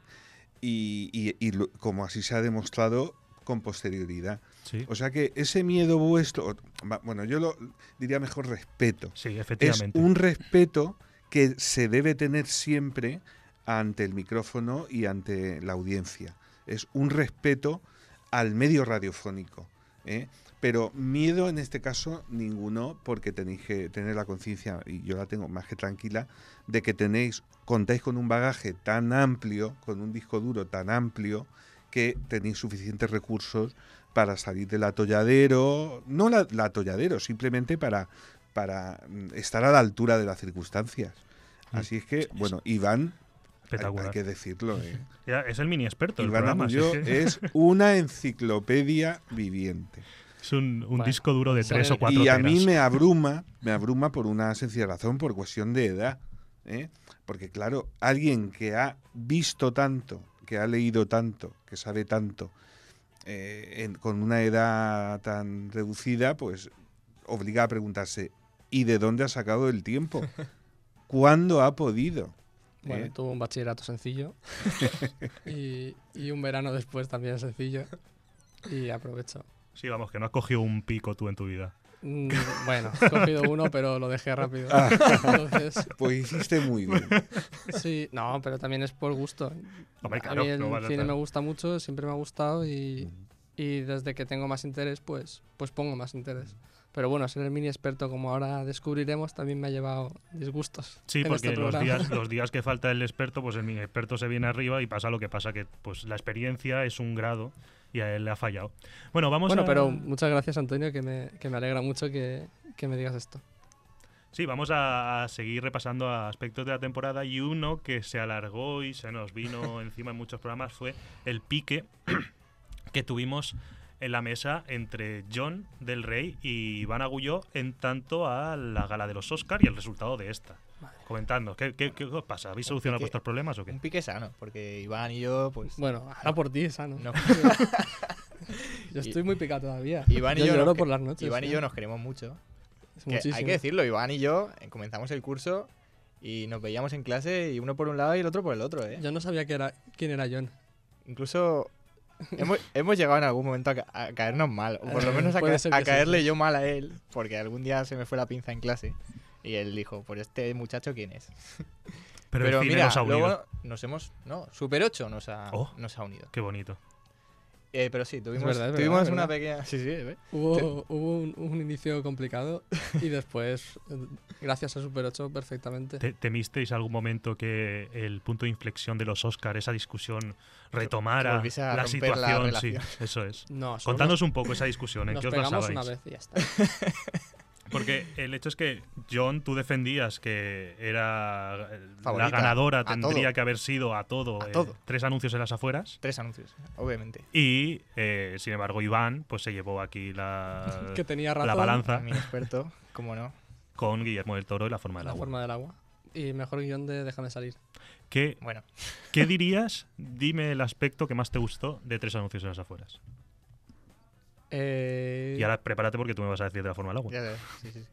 y como así se ha demostrado con posterioridad. Sí. O sea que ese miedo vuestro, bueno, yo lo diría mejor respeto. Sí, efectivamente. Es un respeto que se debe tener siempre ante el micrófono y ante la audiencia. Es un respeto al medio radiofónico, ¿eh? Pero miedo en este caso ninguno, porque tenéis que tener la conciencia, y yo la tengo más que tranquila, de que contáis con un bagaje tan amplio, con un disco duro tan amplio, que tenéis suficientes recursos para salir del atolladero, no el atolladero, simplemente para estar a la altura de las circunstancias. Así es que, bueno, Iván, hay que decirlo. Es el mini experto del Iván programa. Agulló es una enciclopedia viviente. Es un disco duro de 3 o 4 teras. Y a teras. mí me abruma por una sencilla razón, por cuestión de edad. Porque claro, alguien que ha visto tanto, que ha leído tanto, que sabe tanto, con una edad tan reducida, pues obliga a preguntarse, ¿y de dónde ha sacado el tiempo? ¿Cuándo ha podido? Bueno, tuvo un bachillerato sencillo y un verano después también sencillo y aprovecho. Sí, vamos, que no has cogido un pico tú en tu vida. Bueno, he cogido uno, pero lo dejé rápido. Entonces, pues hiciste muy bien. Sí, no, pero también es por gusto. Hombre, claro, a mí el cine me gusta mucho, siempre me ha gustado y desde que tengo más interés, pues pongo más interés. Pero bueno, ser el mini experto, como ahora descubriremos, también me ha llevado disgustos. Sí, porque los días que falta el experto, pues el mini experto se viene arriba y pasa lo que pasa, que pues la experiencia es un grado y a él le ha fallado. Bueno, pero muchas gracias, Antonio, que me alegra mucho que me digas esto. Sí, vamos a seguir repasando aspectos de la temporada y uno que se alargó y se nos vino encima en muchos programas fue el pique que tuvimos en la mesa entre John del Rey y Iván Agulló en tanto a la gala de los Oscar y el resultado de esta. Comentando, ¿qué os pasa? ¿Habéis solucionado pique- vuestros problemas o qué? Un pique sano, porque Iván y yo, pues... Bueno, ahora por ti, Sano. no- Yo estoy muy picado todavía. Iván y yo, lloro nos por que- las noches. Iván y ¿eh? yo nos queremos mucho. Es Que muchísimo. hay que decirlo, Iván y yo comenzamos el curso y nos veíamos en clase y uno por un lado y el otro por el otro, ¿eh? Yo no sabía quién era John. Incluso hemos llegado en algún momento a caernos mal, o por lo menos a, Puede ser a que sí, caerle sí. yo mal a él, porque algún día se me fue la pinza en clase y él dijo, pues este muchacho quién es. Pero, el cine mira, nos ha unido. luego nos hemos... No, Super 8 nos ha unido. Qué bonito. Pero sí, tuvimos, verdad, es tuvimos verdad, una verdad. pequeña... Sí, ¿eh? Hubo un inicio complicado y después, gracias a Super 8, perfectamente. ¿Temisteis algún momento que el punto de inflexión de los Oscar, esa discusión, retomara volviese a la romper la situación? relación. Sí, eso es. No, solo Contadnos un poco esa discusión, ¿en nos qué os pegamos basabais? una vez y ya está. Porque el hecho es que, John, tú defendías que era la Favorita, ganadora, a tendría todo. que haber sido a todo, A todo. 3 anuncios en las afueras. 3 anuncios, obviamente. Y, sin embargo, Iván pues se llevó aquí la, Que tenía razón. la balanza Mi experto, cómo no. con Guillermo del Toro y La forma del La agua. forma del agua. Y mejor guión de Déjame salir. ¿Qué, Bueno, ¿Qué dirías? Dime el aspecto que más te gustó de 3 anuncios en las afueras. Y ahora prepárate porque tú me vas a decir de La forma del agua. ya ves, sí.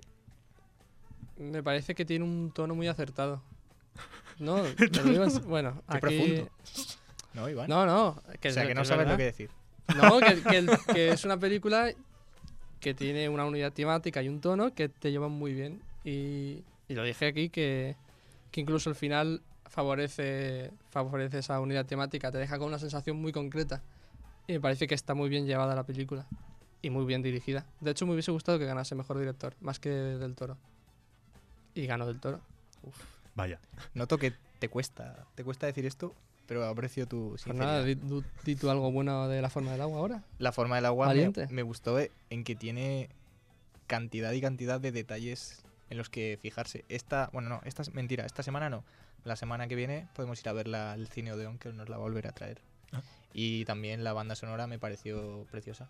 Me parece que tiene un tono muy acertado. No, te lo digo bueno, Qué aquí... profundo. ¿No, Iván? No, que, o sea, que no es sabes verdad. lo que decir. No, que es una película que tiene una unidad temática y un tono que te llevan muy bien. Y lo dije aquí que incluso el final favorece esa unidad temática, te deja con una sensación muy concreta. Y me parece que está muy bien llevada la película y muy bien dirigida. De hecho, me hubiese gustado que ganase mejor director, más que Del Toro. Y ganó Del Toro. Vaya. Noto que te cuesta decir esto, pero aprecio tu Pues sinceridad. nada, di tú algo bueno de La forma del agua ahora. La forma del agua Valiente. me gustó en que tiene cantidad y cantidad de detalles en los que fijarse. Esta es mentira, esta semana no. La semana que viene podemos ir a verla al Cine Odeón, que nos la va a volver a traer. Ah. Y también la banda sonora me pareció preciosa.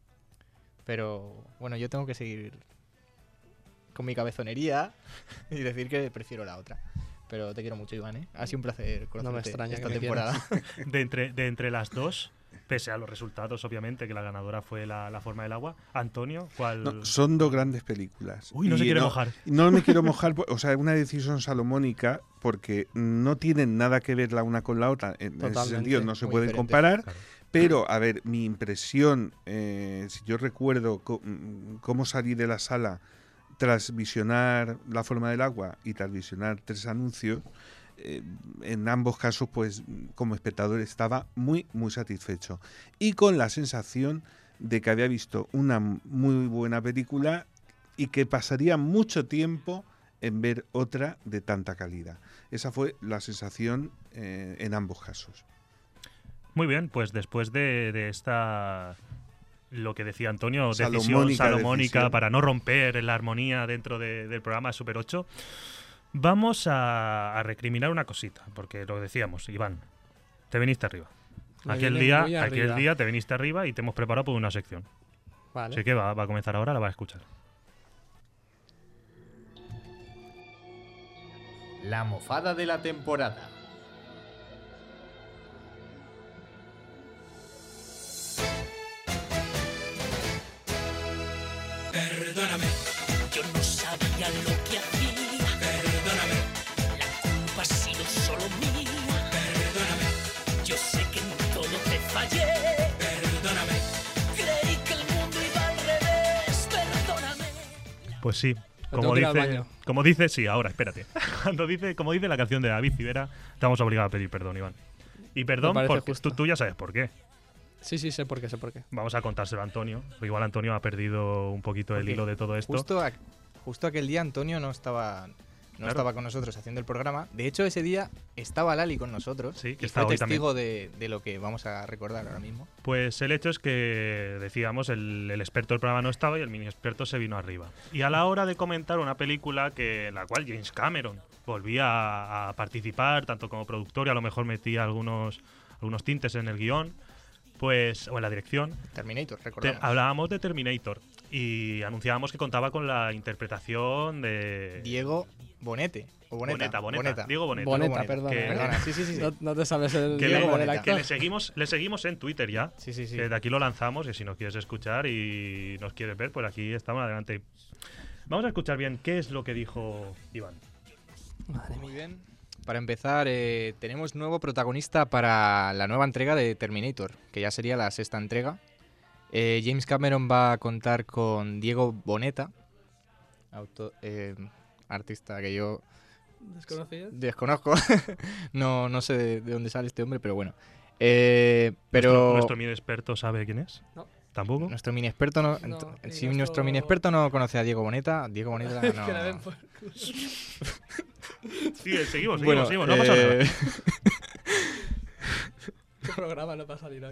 Pero bueno, yo tengo que seguir con mi cabezonería y decir que prefiero la otra. Pero te quiero mucho, Iván, ¿eh? Ha sido un placer No me conocerte extraña esta que me temporada. De entre las dos, pese a los resultados, obviamente, que la ganadora fue La forma del agua. Antonio, ¿cuál? No, son dos grandes películas. Uy, no Y se quiere mojar. No me quiero mojar, o sea, es una decisión salomónica porque no tienen nada que ver la una con la otra. En ese Totalmente, sentido no se muy pueden diferentes. comparar. Claro. Pero, a ver, mi impresión, si yo recuerdo cómo salí de la sala tras visionar La forma del agua y tras visionar 3 anuncios, en ambos casos, pues como espectador estaba muy, muy satisfecho. Y con la sensación de que había visto una muy buena película y que pasaría mucho tiempo en ver otra de tanta calidad. Esa fue la sensación en ambos casos. Muy bien, pues después de esta, lo que decía Antonio, decisión Salomónica salomónica decisión. para no romper la armonía dentro del programa Super 8, vamos a recriminar una cosita, porque lo decíamos, Iván, te viniste arriba. Me Aquel vine muy día arriba. te viniste arriba y te hemos preparado por una sección. Vale. Así que va a comenzar ahora, la vas a escuchar. La mofada de la temporada. Perdóname, yo no sabía lo que hacía. Perdóname, la culpa ha sido solo mía. Perdóname, yo sé que en todo te fallé. Perdóname, creí que el mundo iba al revés. Perdóname. Pues sí, tengo que ir al baño. como dice, sí, ahora, espérate. Como dice la canción de David Civera, estamos obligados a pedir perdón, Iván. Y perdón, parece porque justo. tú ya sabes por qué. Sí, sé por qué. Vamos a contárselo a Antonio. Porque igual Antonio ha perdido un poquito el Porque hilo de todo esto. Justo aquel día Antonio no estaba Claro. estaba con nosotros haciendo el programa. De hecho, ese día estaba Lali con nosotros. Sí, que y está fue hoy testigo de lo que vamos a recordar ahora mismo. Pues el hecho es que, decíamos, el experto del programa no estaba y el mini experto se vino arriba. Y a la hora de comentar una película en la cual James Cameron volvía a participar, tanto como productor y a lo mejor metía algunos tintes en el guión, pues, o en la dirección, Terminator, recordamos. hablábamos de Terminator y anunciábamos que contaba con la interpretación de Diego Bonete. O Boneta. Boneta. Diego Boneta. Boneta, perdona. Que- Perdona, sí. No te sabes el Que Diego nombre del Boneta. Que actor. le seguimos en Twitter ya. Sí. Que de aquí lo lanzamos y si nos quieres escuchar y nos quieres ver, pues aquí estamos adelante. Vamos a escuchar bien qué es lo que dijo Iván. Madre Muy mía. bien. Para empezar, tenemos nuevo protagonista para la nueva entrega de Terminator, que ya sería la 6ª entrega. James Cameron va a contar con Diego Boneta, artista que yo ¿Desconocido? desconozco. no sé de dónde sale este hombre, pero bueno. Pero ¿Nuestro mini experto sabe quién es? No. ¿Tampoco? nuestro mini experto no. No, y Si nuestro- nuestro mini experto no conoce a Diego Boneta, Diego Boneta no. Que la den por culo. Sigue, seguimos, Bueno, no pasa nada. ¿Qué programa no va a salir hoy?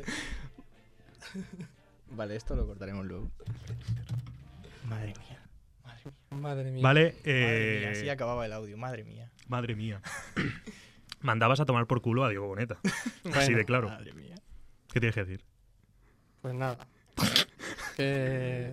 Vale, esto lo cortaremos luego. Madre mía. Madre mía. Vale, Madre mía, así acababa el audio, madre mía. madre mía. Mandabas a tomar por culo a Diego Boneta. Así de claro. Madre mía. ¿Qué tienes que decir? Pues nada. Que...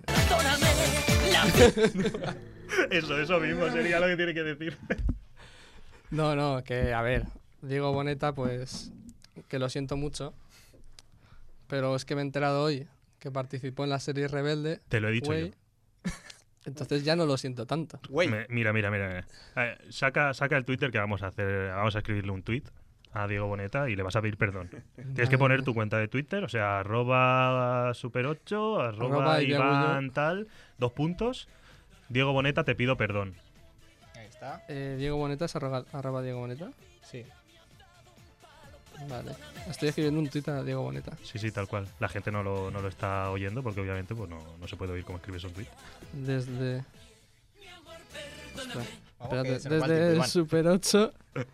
Eso mismo sería lo que tiene que decir. No, que a ver, Diego Boneta, pues que lo siento mucho, pero es que me he enterado hoy que participó en la serie Rebelde. Te lo he dicho Güey. Entonces ya no lo siento tanto. Güey. Mira. Saca el Twitter que vamos a escribirle un tweet a Diego Boneta y le vas a pedir perdón. Tienes que poner tu cuenta de Twitter, o sea, @super8, Arroba Iván tal, 2 puntos. Diego Boneta, te pido perdón. Ahí está. Diego Boneta es arroba Diego Boneta. Sí. Vale. Estoy escribiendo un tweet a Diego Boneta. Sí, tal cual. La gente no lo está oyendo porque obviamente pues no se puede oír cómo escribes un tweet. Desde... Ostras, Vamos, espérate, que se nos va el desde tiempo, el Iván. Super 8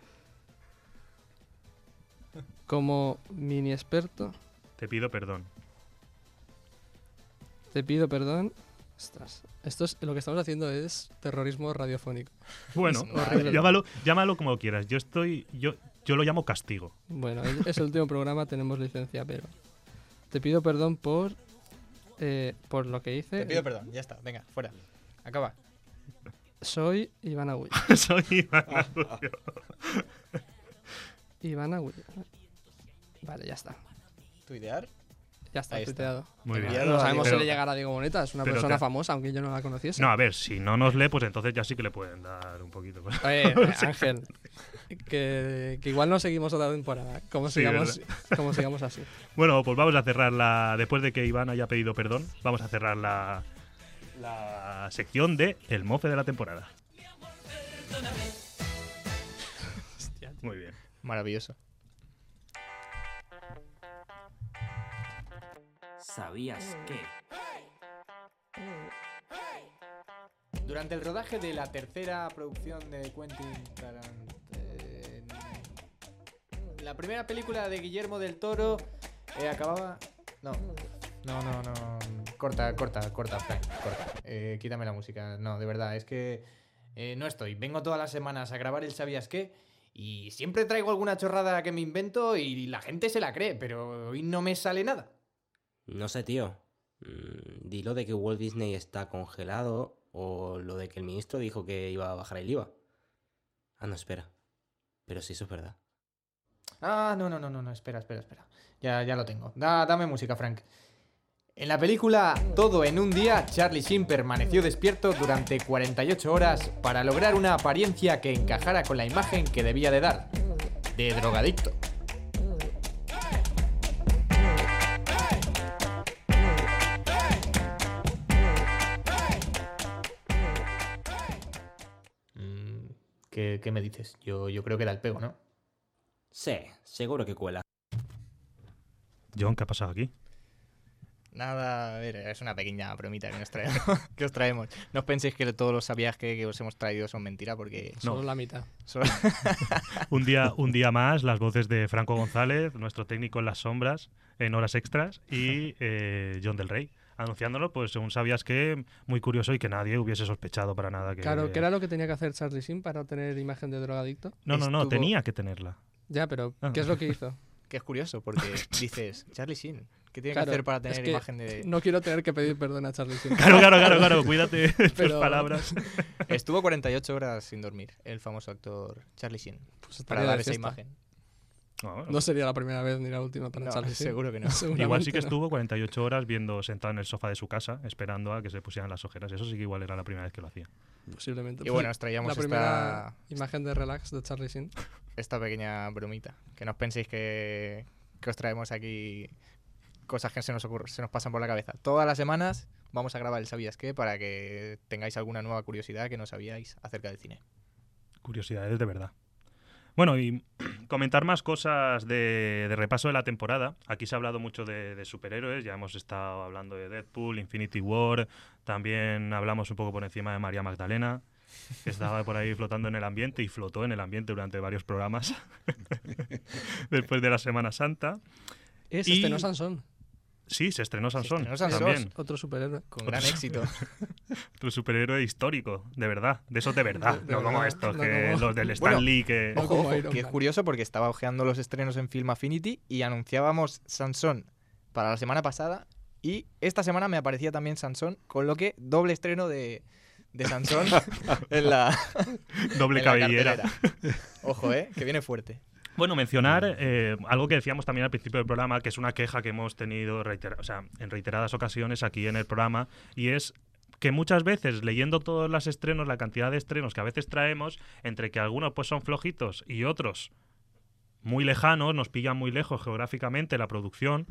como mini experto Te pido perdón. te pido perdón. Ostras, lo que estamos haciendo es terrorismo radiofónico. Bueno, horrible. llámalo como quieras. Yo lo llamo castigo. Bueno, es el último programa, tenemos licencia, pero te pido perdón por lo que hice. Te pido perdón, ya está. Venga, fuera. Acaba. Soy Iván Agüilla. Soy Iván Agullo. Iván Agüilla. Vale, ya está. ¿Tuitear? Ya está Ahí está. tuiteado. Muy bien. Ya No sabemos si Pero- le llegará a Diego Boneta, es una pero persona te- famosa, aunque yo no la conociese. No, a ver, si no nos lee, pues entonces ya sí que le pueden dar un poquito. Ángel, que igual no seguimos otra temporada, como Sí, como sigamos así. Bueno, pues vamos a cerrar después de que Iván haya pedido perdón, vamos a cerrar la sección de El Mofe de la temporada. Muy bien. Maravilloso. ¿Sabías que? Durante el rodaje de la tercera producción de Quentin Tarantino, la primera película de Guillermo del Toro acababa... No. Corta, Frank, corta. Quítame la música. No, de verdad, es que no estoy. Vengo todas las semanas a grabar el ¿Sabías qué? Y siempre traigo alguna chorrada que me invento y la gente se la cree, pero hoy no me sale nada. No sé, tío. Dilo de que Walt Disney está congelado o lo de que el ministro dijo que iba a bajar el IVA. Ah, no, espera. Pero sí, eso es verdad. Ah, no, espera. Ya lo tengo. Dame música, Frank. En la película Todo en un día, Charlie Sheen permaneció despierto durante 48 horas para lograr una apariencia que encajara con la imagen que debía de dar, de drogadicto. ¿Qué me dices? Yo creo que da el pego, ¿no? Sí, seguro que cuela. John, ¿qué ha pasado aquí? Nada, a ver, es una pequeña bromita que que os traemos. No os penséis que todos los sabías que os hemos traído son mentira, porque Solo la mitad. solo- Un día más, las voces de Franco González, nuestro técnico en las sombras, en horas extras, y John del Rey, anunciándolo, pues según sabías que muy curioso y que nadie hubiese sospechado para nada que... Claro, ¿qué era lo que tenía que hacer Charlie Sheen para obtener imagen de drogadicto? No, estuvo- tenía que tenerla. Ya, pero Ah. ¿qué es lo que hizo? que es curioso, porque dices, Charlie Sheen, ¿qué tiene Claro, que hacer para es tener que imagen de...? No quiero tener que pedir perdón a Charlie Sheen. Claro, cuídate de tus Pero- palabras. Estuvo 48 horas sin dormir, el famoso actor Charlie Sheen, Pues para estaría dar de esa fiesta. imagen. No, No sería la primera vez ni la última para No, Charlie Sheen. seguro que no. igual sí que Seguramente no. estuvo 48 horas viendo sentado en el sofá de su casa, esperando a que se pusieran las ojeras. Eso sí que igual era la primera vez que lo hacía. Posiblemente. Y bueno, os la traíamos primera imagen de relax de Charlie Sheen. esta pequeña bromita. Que no os penséis que os traemos aquí cosas que se nos pasan por la cabeza. Todas las semanas vamos a grabar el ¿Sabías qué? Para que tengáis alguna nueva curiosidad que no sabíais acerca del cine. Curiosidades de verdad. Bueno, y comentar más cosas de repaso de la temporada. Aquí se ha hablado mucho de superhéroes, ya hemos estado hablando de Deadpool, Infinity War, también hablamos un poco por encima de María Magdalena, que estaba por ahí flotando en el ambiente y flotó en el ambiente durante varios programas después de la Semana Santa. Este no Sansón, Sí, se estrenó Sansón, estrenó Sansón. también. otro superhéroe. Con gran éxito. Otro superhéroe histórico, de verdad, de esos de verdad, De no como verdad, estos, no que como- los del Stan Bueno, Lee, que... No Ojo, como ojo, Iron que es Man. curioso porque estaba ojeando los estrenos en Film Affinity y anunciábamos Sansón para la semana pasada y esta semana me aparecía también Sansón, con lo que doble estreno de Sansón en la, doble en la cabellera. cartelera. Ojo, que viene fuerte. Bueno, mencionar algo que decíamos también al principio del programa, que es una queja que hemos tenido en reiteradas ocasiones aquí en el programa, y es que muchas veces, leyendo todos los estrenos, la cantidad de estrenos que a veces traemos, entre que algunos pues son flojitos y otros muy lejanos, nos pillan muy lejos geográficamente la producción,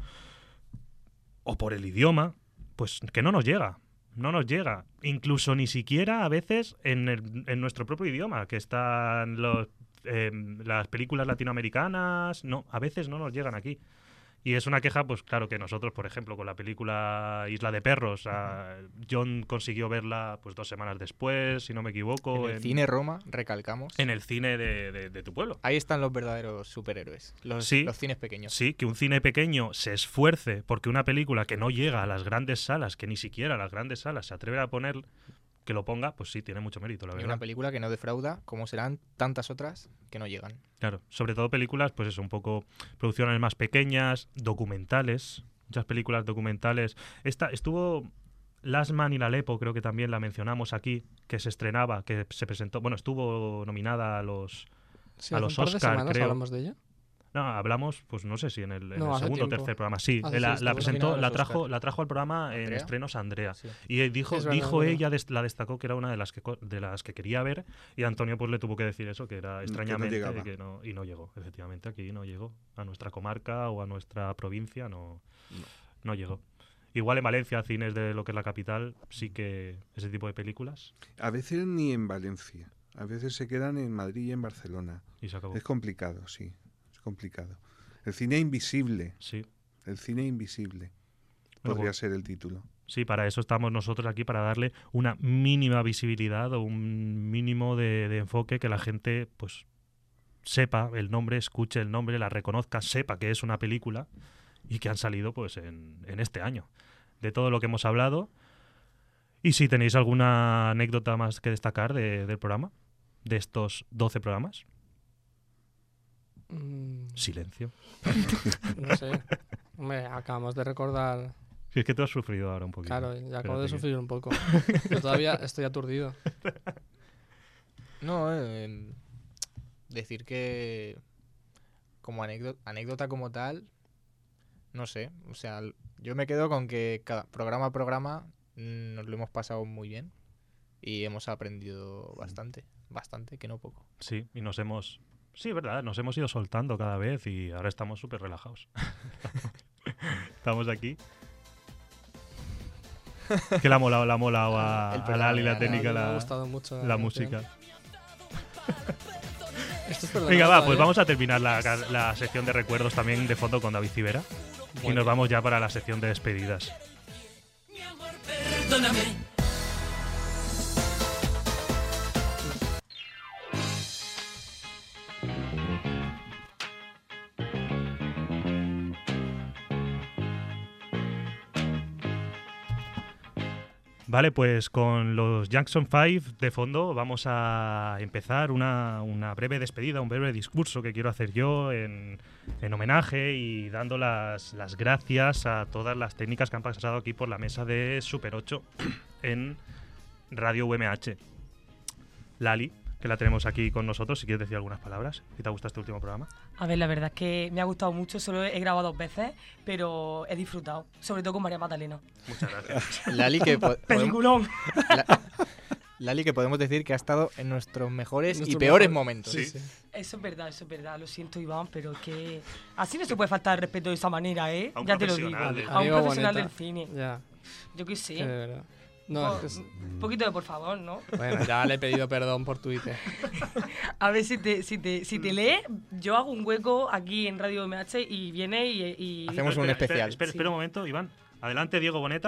o por el idioma, pues que no nos llega. No nos llega. Incluso ni siquiera a veces en nuestro propio idioma, que están las películas latinoamericanas, no, a veces no nos llegan aquí. Y es una queja, pues claro, que nosotros, por ejemplo, con la película Isla de Perros, John consiguió verla pues 2 semanas después, si no me equivoco. En el cine Roma, recalcamos. En el cine de tu pueblo. Ahí están los verdaderos superhéroes, los cines pequeños. Sí, que un cine pequeño se esfuerce porque una película que no llega a las grandes salas, que ni siquiera a las grandes salas se atreve a poner, que lo ponga, pues sí, tiene mucho mérito, la Y verdad. una película que no defrauda, como serán tantas otras que no llegan. Claro, sobre todo películas, pues eso, un poco producciones más pequeñas, documentales, muchas películas documentales. Estuvo Last Man y la Alepo, creo que también la mencionamos aquí, que se estrenaba, que se presentó, bueno, estuvo nominada a los Sí, a hace los un par de Oscar, semanas creo. hablamos de ella. No, hablamos, pues no sé si en el No, hace segundo o tiempo. tercer programa. Sí, Hace sí, la estuvo presentó, nominada a los Oscar. la trajo al programa en ¿Andrea? estrenos Andrea. Sí. Y dijo Es verdad, dijo es verdad. ella, la destacó que era una de las que quería ver, y Antonio pues le tuvo que decir eso, que era extrañamente llegaba. y no llegó. Efectivamente, aquí no llegó. A nuestra comarca o a nuestra provincia no llegó. Igual en Valencia, cines de lo que es la capital, sí que ese tipo de películas, A veces ni en Valencia. A veces se quedan en Madrid y en Barcelona. y se acabó. Es complicado, sí. Es complicado. El cine invisible. Sí. El cine invisible. Bueno, Podría pues, ser el título. sí, para eso estamos nosotros aquí, para darle una mínima visibilidad o un mínimo de enfoque, que la gente pues sepa el nombre, escuche el nombre, la reconozca, sepa que es una película y que han salido pues en este año. De todo lo que hemos hablado. Y si tenéis alguna anécdota más que destacar del programa, de estos 12 programas. Silencio. No sé. Hombre, acabamos de recordar. Si es que tú has sufrido ahora un poquito. Claro, ya acabo de Espérate que- sufrir un poco. Yo todavía estoy aturdido. No, decir que como anécdota como tal, no sé. O sea, yo me quedo con que cada programa a programa nos lo hemos pasado muy bien y hemos aprendido bastante, que no poco. Sí, y nos hemos... Sí, verdad, nos hemos ido soltando cada vez y ahora estamos súper relajados. Estamos aquí. Que le ha molado El a programa, Lali la a técnica, Me ha la gustado mucho la canción. música. Esto es perdonado Venga, va, pues todavía. vamos a terminar la sección de recuerdos también de fondo con David Civera. Y nos vamos ya para la sección de despedidas. Mi amor, perdóname. Vale, pues con los Jackson 5 de fondo vamos a empezar una breve despedida, un breve discurso que quiero hacer yo en homenaje y dando las gracias a todas las técnicas que han pasado aquí por la mesa de Super 8 en Radio UMH. Lali, que la tenemos aquí con nosotros, si quieres decir algunas palabras, si te ha gustado este último programa. A ver, la verdad es que me ha gustado mucho, solo he grabado 2 veces, pero he disfrutado, sobre todo con María Magdalena. Muchas gracias. Lali, que ¡Peliculón! Lali, que podemos decir que ha estado en nuestros mejores y Nuestro peores mejor- momentos. Sí, sí. Eso es verdad, lo siento, Iván, pero es que así no se puede faltar el respeto de esa manera, ¿eh? A un Ya te lo digo. profesional del A un Amigo profesional Boneta. del cine. Ya, Yo qué que sé. de verdad. No, es que es- Un poquito de por favor, ¿no? bueno, ya le he pedido perdón por Twitter. A ver si te lee, yo hago un hueco aquí en Radio MH y viene y Hacemos un especial. Espera un momento, Iván. Adelante, Diego Boneta.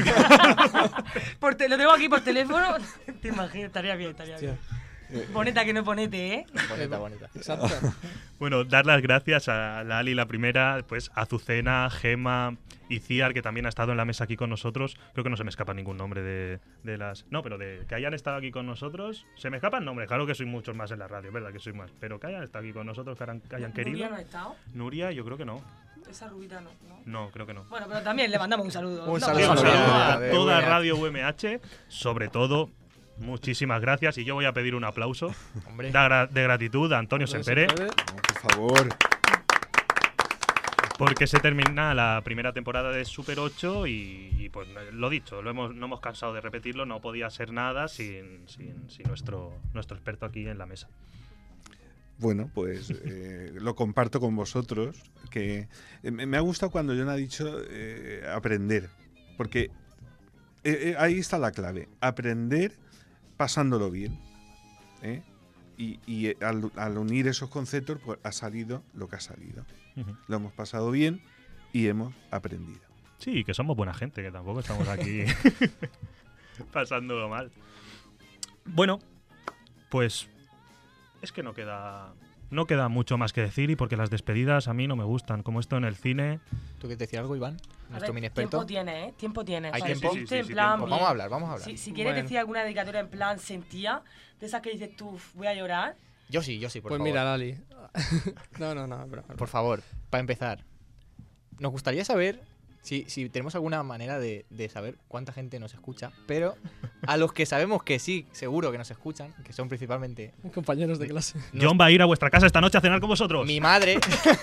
Lo tengo aquí por teléfono. Te imaginas, estaría bien. Hostia. Boneta que no ponete, ¿eh? Bonita. Exacto. Bueno, dar las gracias a Lali, la primera, pues a Azucena, Gema y Ciar, que también ha estado en la mesa aquí con nosotros. Creo que no se me escapa ningún nombre de las... No, pero de que hayan estado aquí con nosotros. Se me escapan nombres, claro que soy muchos más en la radio, ¿verdad? Que soy más. Pero que hayan estado aquí con nosotros, que hayan querido. ¿Nuria no ha estado? Nuria, yo creo que no. Esa rubita no. No, creo que no. Bueno, pero también le mandamos un saludo. Un No, saludo. Sí, un Nuria saludo a de toda UMH. Radio UMH, sobre todo. Muchísimas gracias y yo voy a pedir un aplauso Hombre. de gratitud a Antonio Sempere, Por favor. porque se termina la primera temporada de Super 8 y pues lo dicho, no hemos cansado de repetirlo, no podía ser nada sin nuestro experto aquí en la mesa. Bueno, pues lo comparto con vosotros, que me ha gustado cuando John ha dicho aprender, porque ahí está la clave, aprender pasándolo bien, ¿eh? Y al unir esos conceptos, pues ha salido lo que ha salido. Lo hemos pasado bien y hemos aprendido. Sí, que somos buena gente, que tampoco estamos aquí pasándolo mal. Bueno, pues es que no queda mucho más que decir y porque las despedidas a mí no me gustan, como esto en el cine. ¿Tú quieres decir algo, Iván? A Nuestro ver, mini experto. Tiempo tienes. ¿Hay O sea, tiempo? si Sí, dices sí, en plan, tiempo. Pues vamos a hablar. Si quieres Bueno. decir alguna dedicatoria en plan sentía, de esas que dices tú, voy a llorar. Yo sí, por Pues favor. mira, Lali. No, bro. Por favor, para empezar, nos gustaría saber si tenemos alguna manera de saber cuánta gente nos escucha, pero a los que sabemos que sí, seguro que nos escuchan, que son principalmente Compañeros de clase. John va a ir a vuestra casa esta noche a cenar con vosotros. mi madre,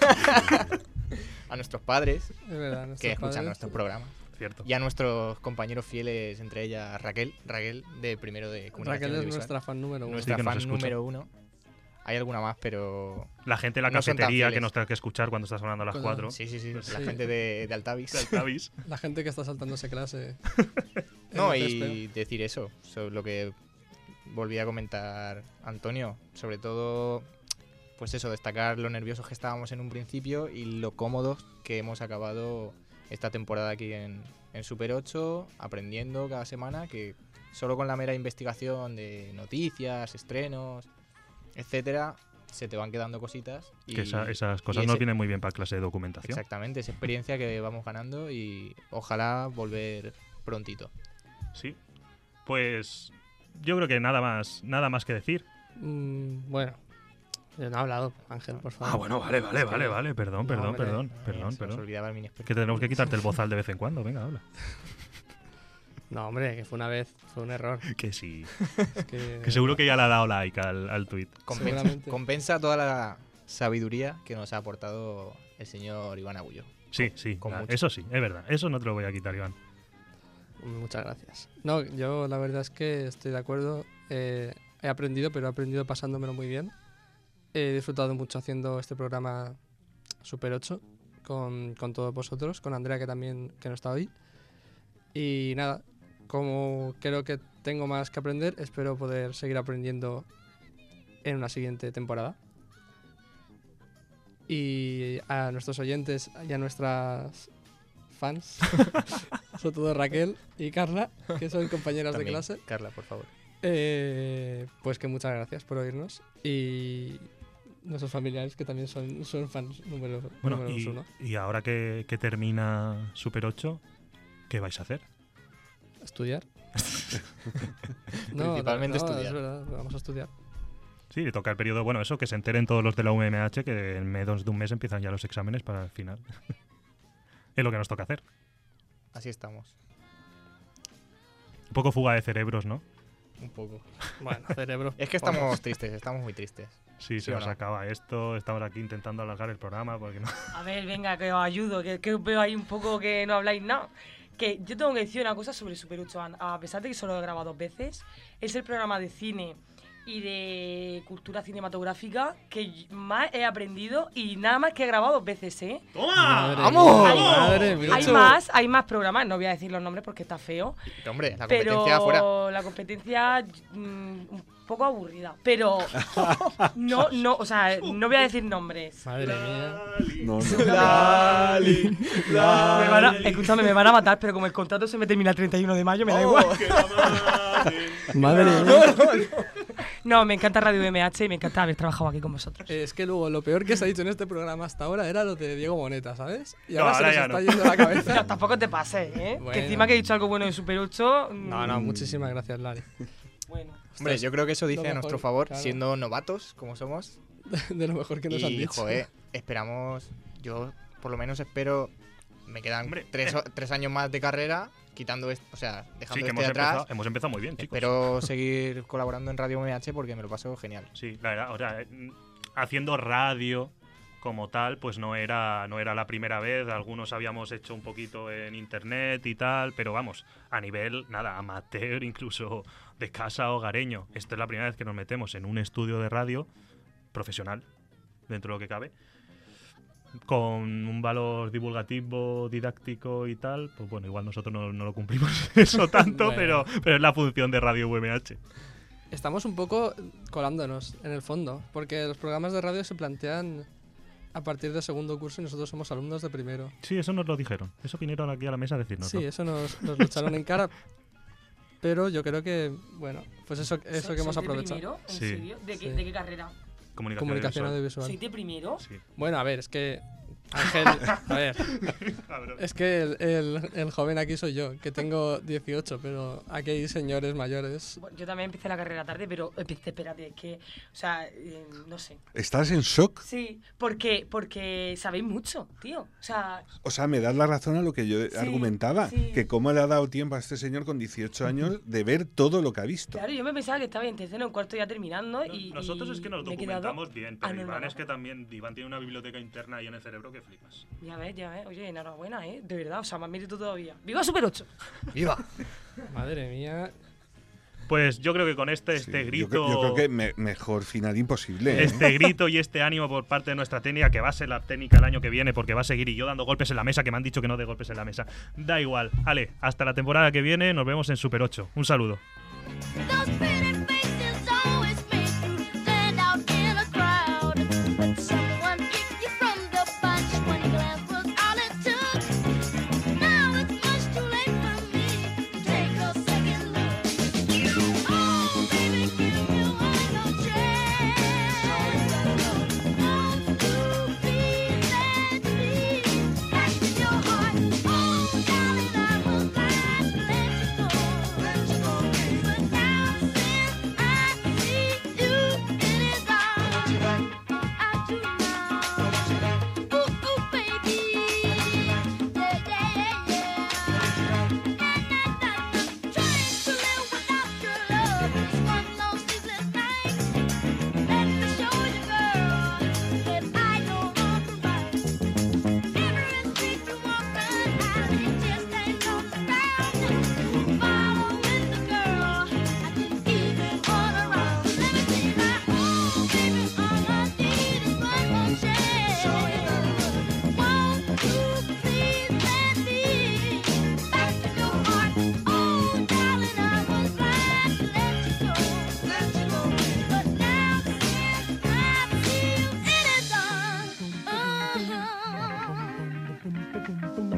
a nuestros padres Es verdad, que nuestros escuchan padres. nuestro programa Cierto. y a nuestros compañeros fieles, entre ellas Raquel de primero de comunicación Raquel es audiovisual, nuestra fan número 1. nuestra Sí, que nos fan escucha. número 1. Hay alguna más, pero La gente en la No son tan cafetería que fieles. nos tenga que escuchar cuando está sonando a las Con- 4. sí, la Sí. gente de Altavis. ¿Sabéis? La gente que está saltándose clase. No, en el y césped. decir eso, sobre lo que volví a comentar Antonio, sobre todo, pues eso, destacar lo nerviosos que estábamos en un principio y lo cómodos que hemos acabado esta temporada aquí en Super 8, aprendiendo cada semana, que solo con la mera investigación de noticias, estrenos, etcétera, se te van quedando cositas. Y, Que esas cosas y no ese- vienen muy bien para clase de documentación. Exactamente, esa experiencia que vamos ganando y ojalá volver prontito. Sí. Pues yo creo que nada más que decir. Bueno, yo no he hablado, Ángel, por favor. Ah, bueno, vale. Perdón. No, hombre, Se nos olvidaba el mini experto. Que tenemos que quitarte el bozal de vez en cuando. Venga, habla. No, hombre, que fue una vez, fue un error. Que sí. Es que, Que seguro que ya le ha dado like al tweet. Seguramente. Compensa toda la sabiduría que nos ha aportado el señor Iván Agullo. Sí, Con mucho. eso sí, es verdad. Eso no te lo voy a quitar, Iván. Muchas gracias. No, yo la verdad es que estoy de acuerdo. He aprendido, pero he aprendido pasándomelo muy bien. He disfrutado mucho haciendo este programa Super 8 con todos vosotros, con Andrea que también que no está hoy. Y nada, como creo que tengo más que aprender, espero poder seguir aprendiendo en una siguiente temporada. Y a nuestros oyentes y a nuestras fans, sobre todo Raquel y Carla, que son compañeras de También, clase, Carla, por favor. pues que muchas gracias por oírnos. Y nuestros familiares, que también son fans número uno. Y ahora que termina Super 8, ¿qué vais a hacer? ¿Estudiar? Principalmente no, estudiar. Es verdad, vamos a estudiar. Sí, le toca el periodo, bueno, eso, que se enteren todos los de la UMH, que en menos de un mes empiezan ya los exámenes para el final. Es lo que nos toca hacer. Así estamos. Un poco fuga de cerebros, ¿no? Un poco. Bueno, cerebro. Es que estamos tristes, estamos muy tristes. Sí, ¿Sí se o nos no? acaba esto, estamos aquí intentando alargar el programa porque no. A ver, venga, que os ayudo, que veo ahí un poco que no habláis nada. Que yo tengo que decir una cosa sobre Super 8, a pesar de que solo lo he grabado 2 veces, es el programa de cine y de cultura cinematográfica que más he aprendido y nada más que he grabado 2 veces, ¿eh? ¡Toma! ¡Vamos! Mía, madre mía. Hay más programas, no voy a decir los nombres porque está feo, Hombre, la pero competencia afuera. la competencia un poco aburrida, pero no, o sea, no voy a decir nombres. Madre mía. No, Escúchame, me van a matar, pero como el contrato se me termina el 31 de mayo, me da igual. Madre mía. No, me encanta Radio MH y me encanta haber trabajado aquí con vosotros. Es que luego lo peor que se ha dicho en este programa hasta ahora era lo de Diego Moneta, ¿sabes? Y No, ahora se ahora nos ya está no. yendo la cabeza. Pero tampoco te pases, ¿eh? Bueno. Que encima que he dicho algo bueno de Super 8... No, muchísimas gracias, Lari. Bueno. Hombre, yo creo que eso dice lo a nuestro mejor, favor, claro. siendo novatos como somos. De lo mejor que nos han Y, dicho. joder, esperamos. Yo, por lo menos, espero. Me quedan Hombre, 3 años más de carrera, quitando esto. O sea, Sí, dejando que este atrás. hemos empezado muy bien, chicos. Espero seguir colaborando en Radio MH porque me lo paso genial. Sí, la verdad, o sea, haciendo radio como tal, pues no era la primera vez. Algunos habíamos hecho un poquito en internet y tal, pero vamos, a nivel, nada, amateur, incluso de casa, hogareño. Esta es la primera vez que nos metemos en un estudio de radio profesional, dentro de lo que cabe, con un valor divulgativo, didáctico y tal. Pues bueno, igual nosotros no lo cumplimos eso tanto, Bueno. pero es la función de Radio UMH. Estamos un poco colándonos, en el fondo, porque los programas de radio se plantean a partir del segundo curso y nosotros somos alumnos de primero. Sí, eso nos lo dijeron. Eso vinieron aquí a la mesa a decirnos. Sí, eso nos lo echaron en cara. Pero yo creo que, bueno, pues eso que hemos ¿Sois de aprovechado. primero? ¿En Sí. serio? ¿De Sí. qué carrera? Comunicación audiovisual. ¿Sois de primero? Sí. Bueno, a ver, es que Ángel, a ver, Cabrón. es que el joven aquí soy yo, que tengo 18, pero aquí hay señores mayores. Bueno, yo también empecé la carrera tarde, pero espérate, es que, o sea, no sé. ¿Estás en shock? Sí, porque sabéis mucho, tío. O sea, me das la razón a lo que yo Sí, argumentaba, sí. que cómo le ha dado tiempo a este señor con 18 años de ver todo lo que ha visto. Claro, yo me pensaba que estaba en tercero o en cuarto ya terminando y Nosotros es que nos me he quedado- documentamos bien, pero Ah, no, Iván no. es que también, Iván tiene una biblioteca interna ahí en el cerebro que flipas. Ya ves. Oye, enhorabuena, de verdad, o sea, más mérito todavía. ¡Viva Super 8! ¡Viva! Madre mía. Pues yo creo que con Sí, este yo grito, creo que mejor final imposible. ¿eh? este grito y este ánimo por parte de nuestra técnica, que va a ser la técnica el año que viene, porque va a seguir y yo dando golpes en la mesa, que me han dicho que no de golpes en la mesa. Da igual. Ale, hasta la temporada que viene, nos vemos en Super 8. Un saludo. Those pretty faces always make you stand out in a crowd. But someone picked you from the bunch. One glance was all it took. Now it's much too late for me to take a second look. Oh, baby, give me one more chance. Won't you please let me back in your heart? Oh, darling, I will gladly let you go. But now pum, pum,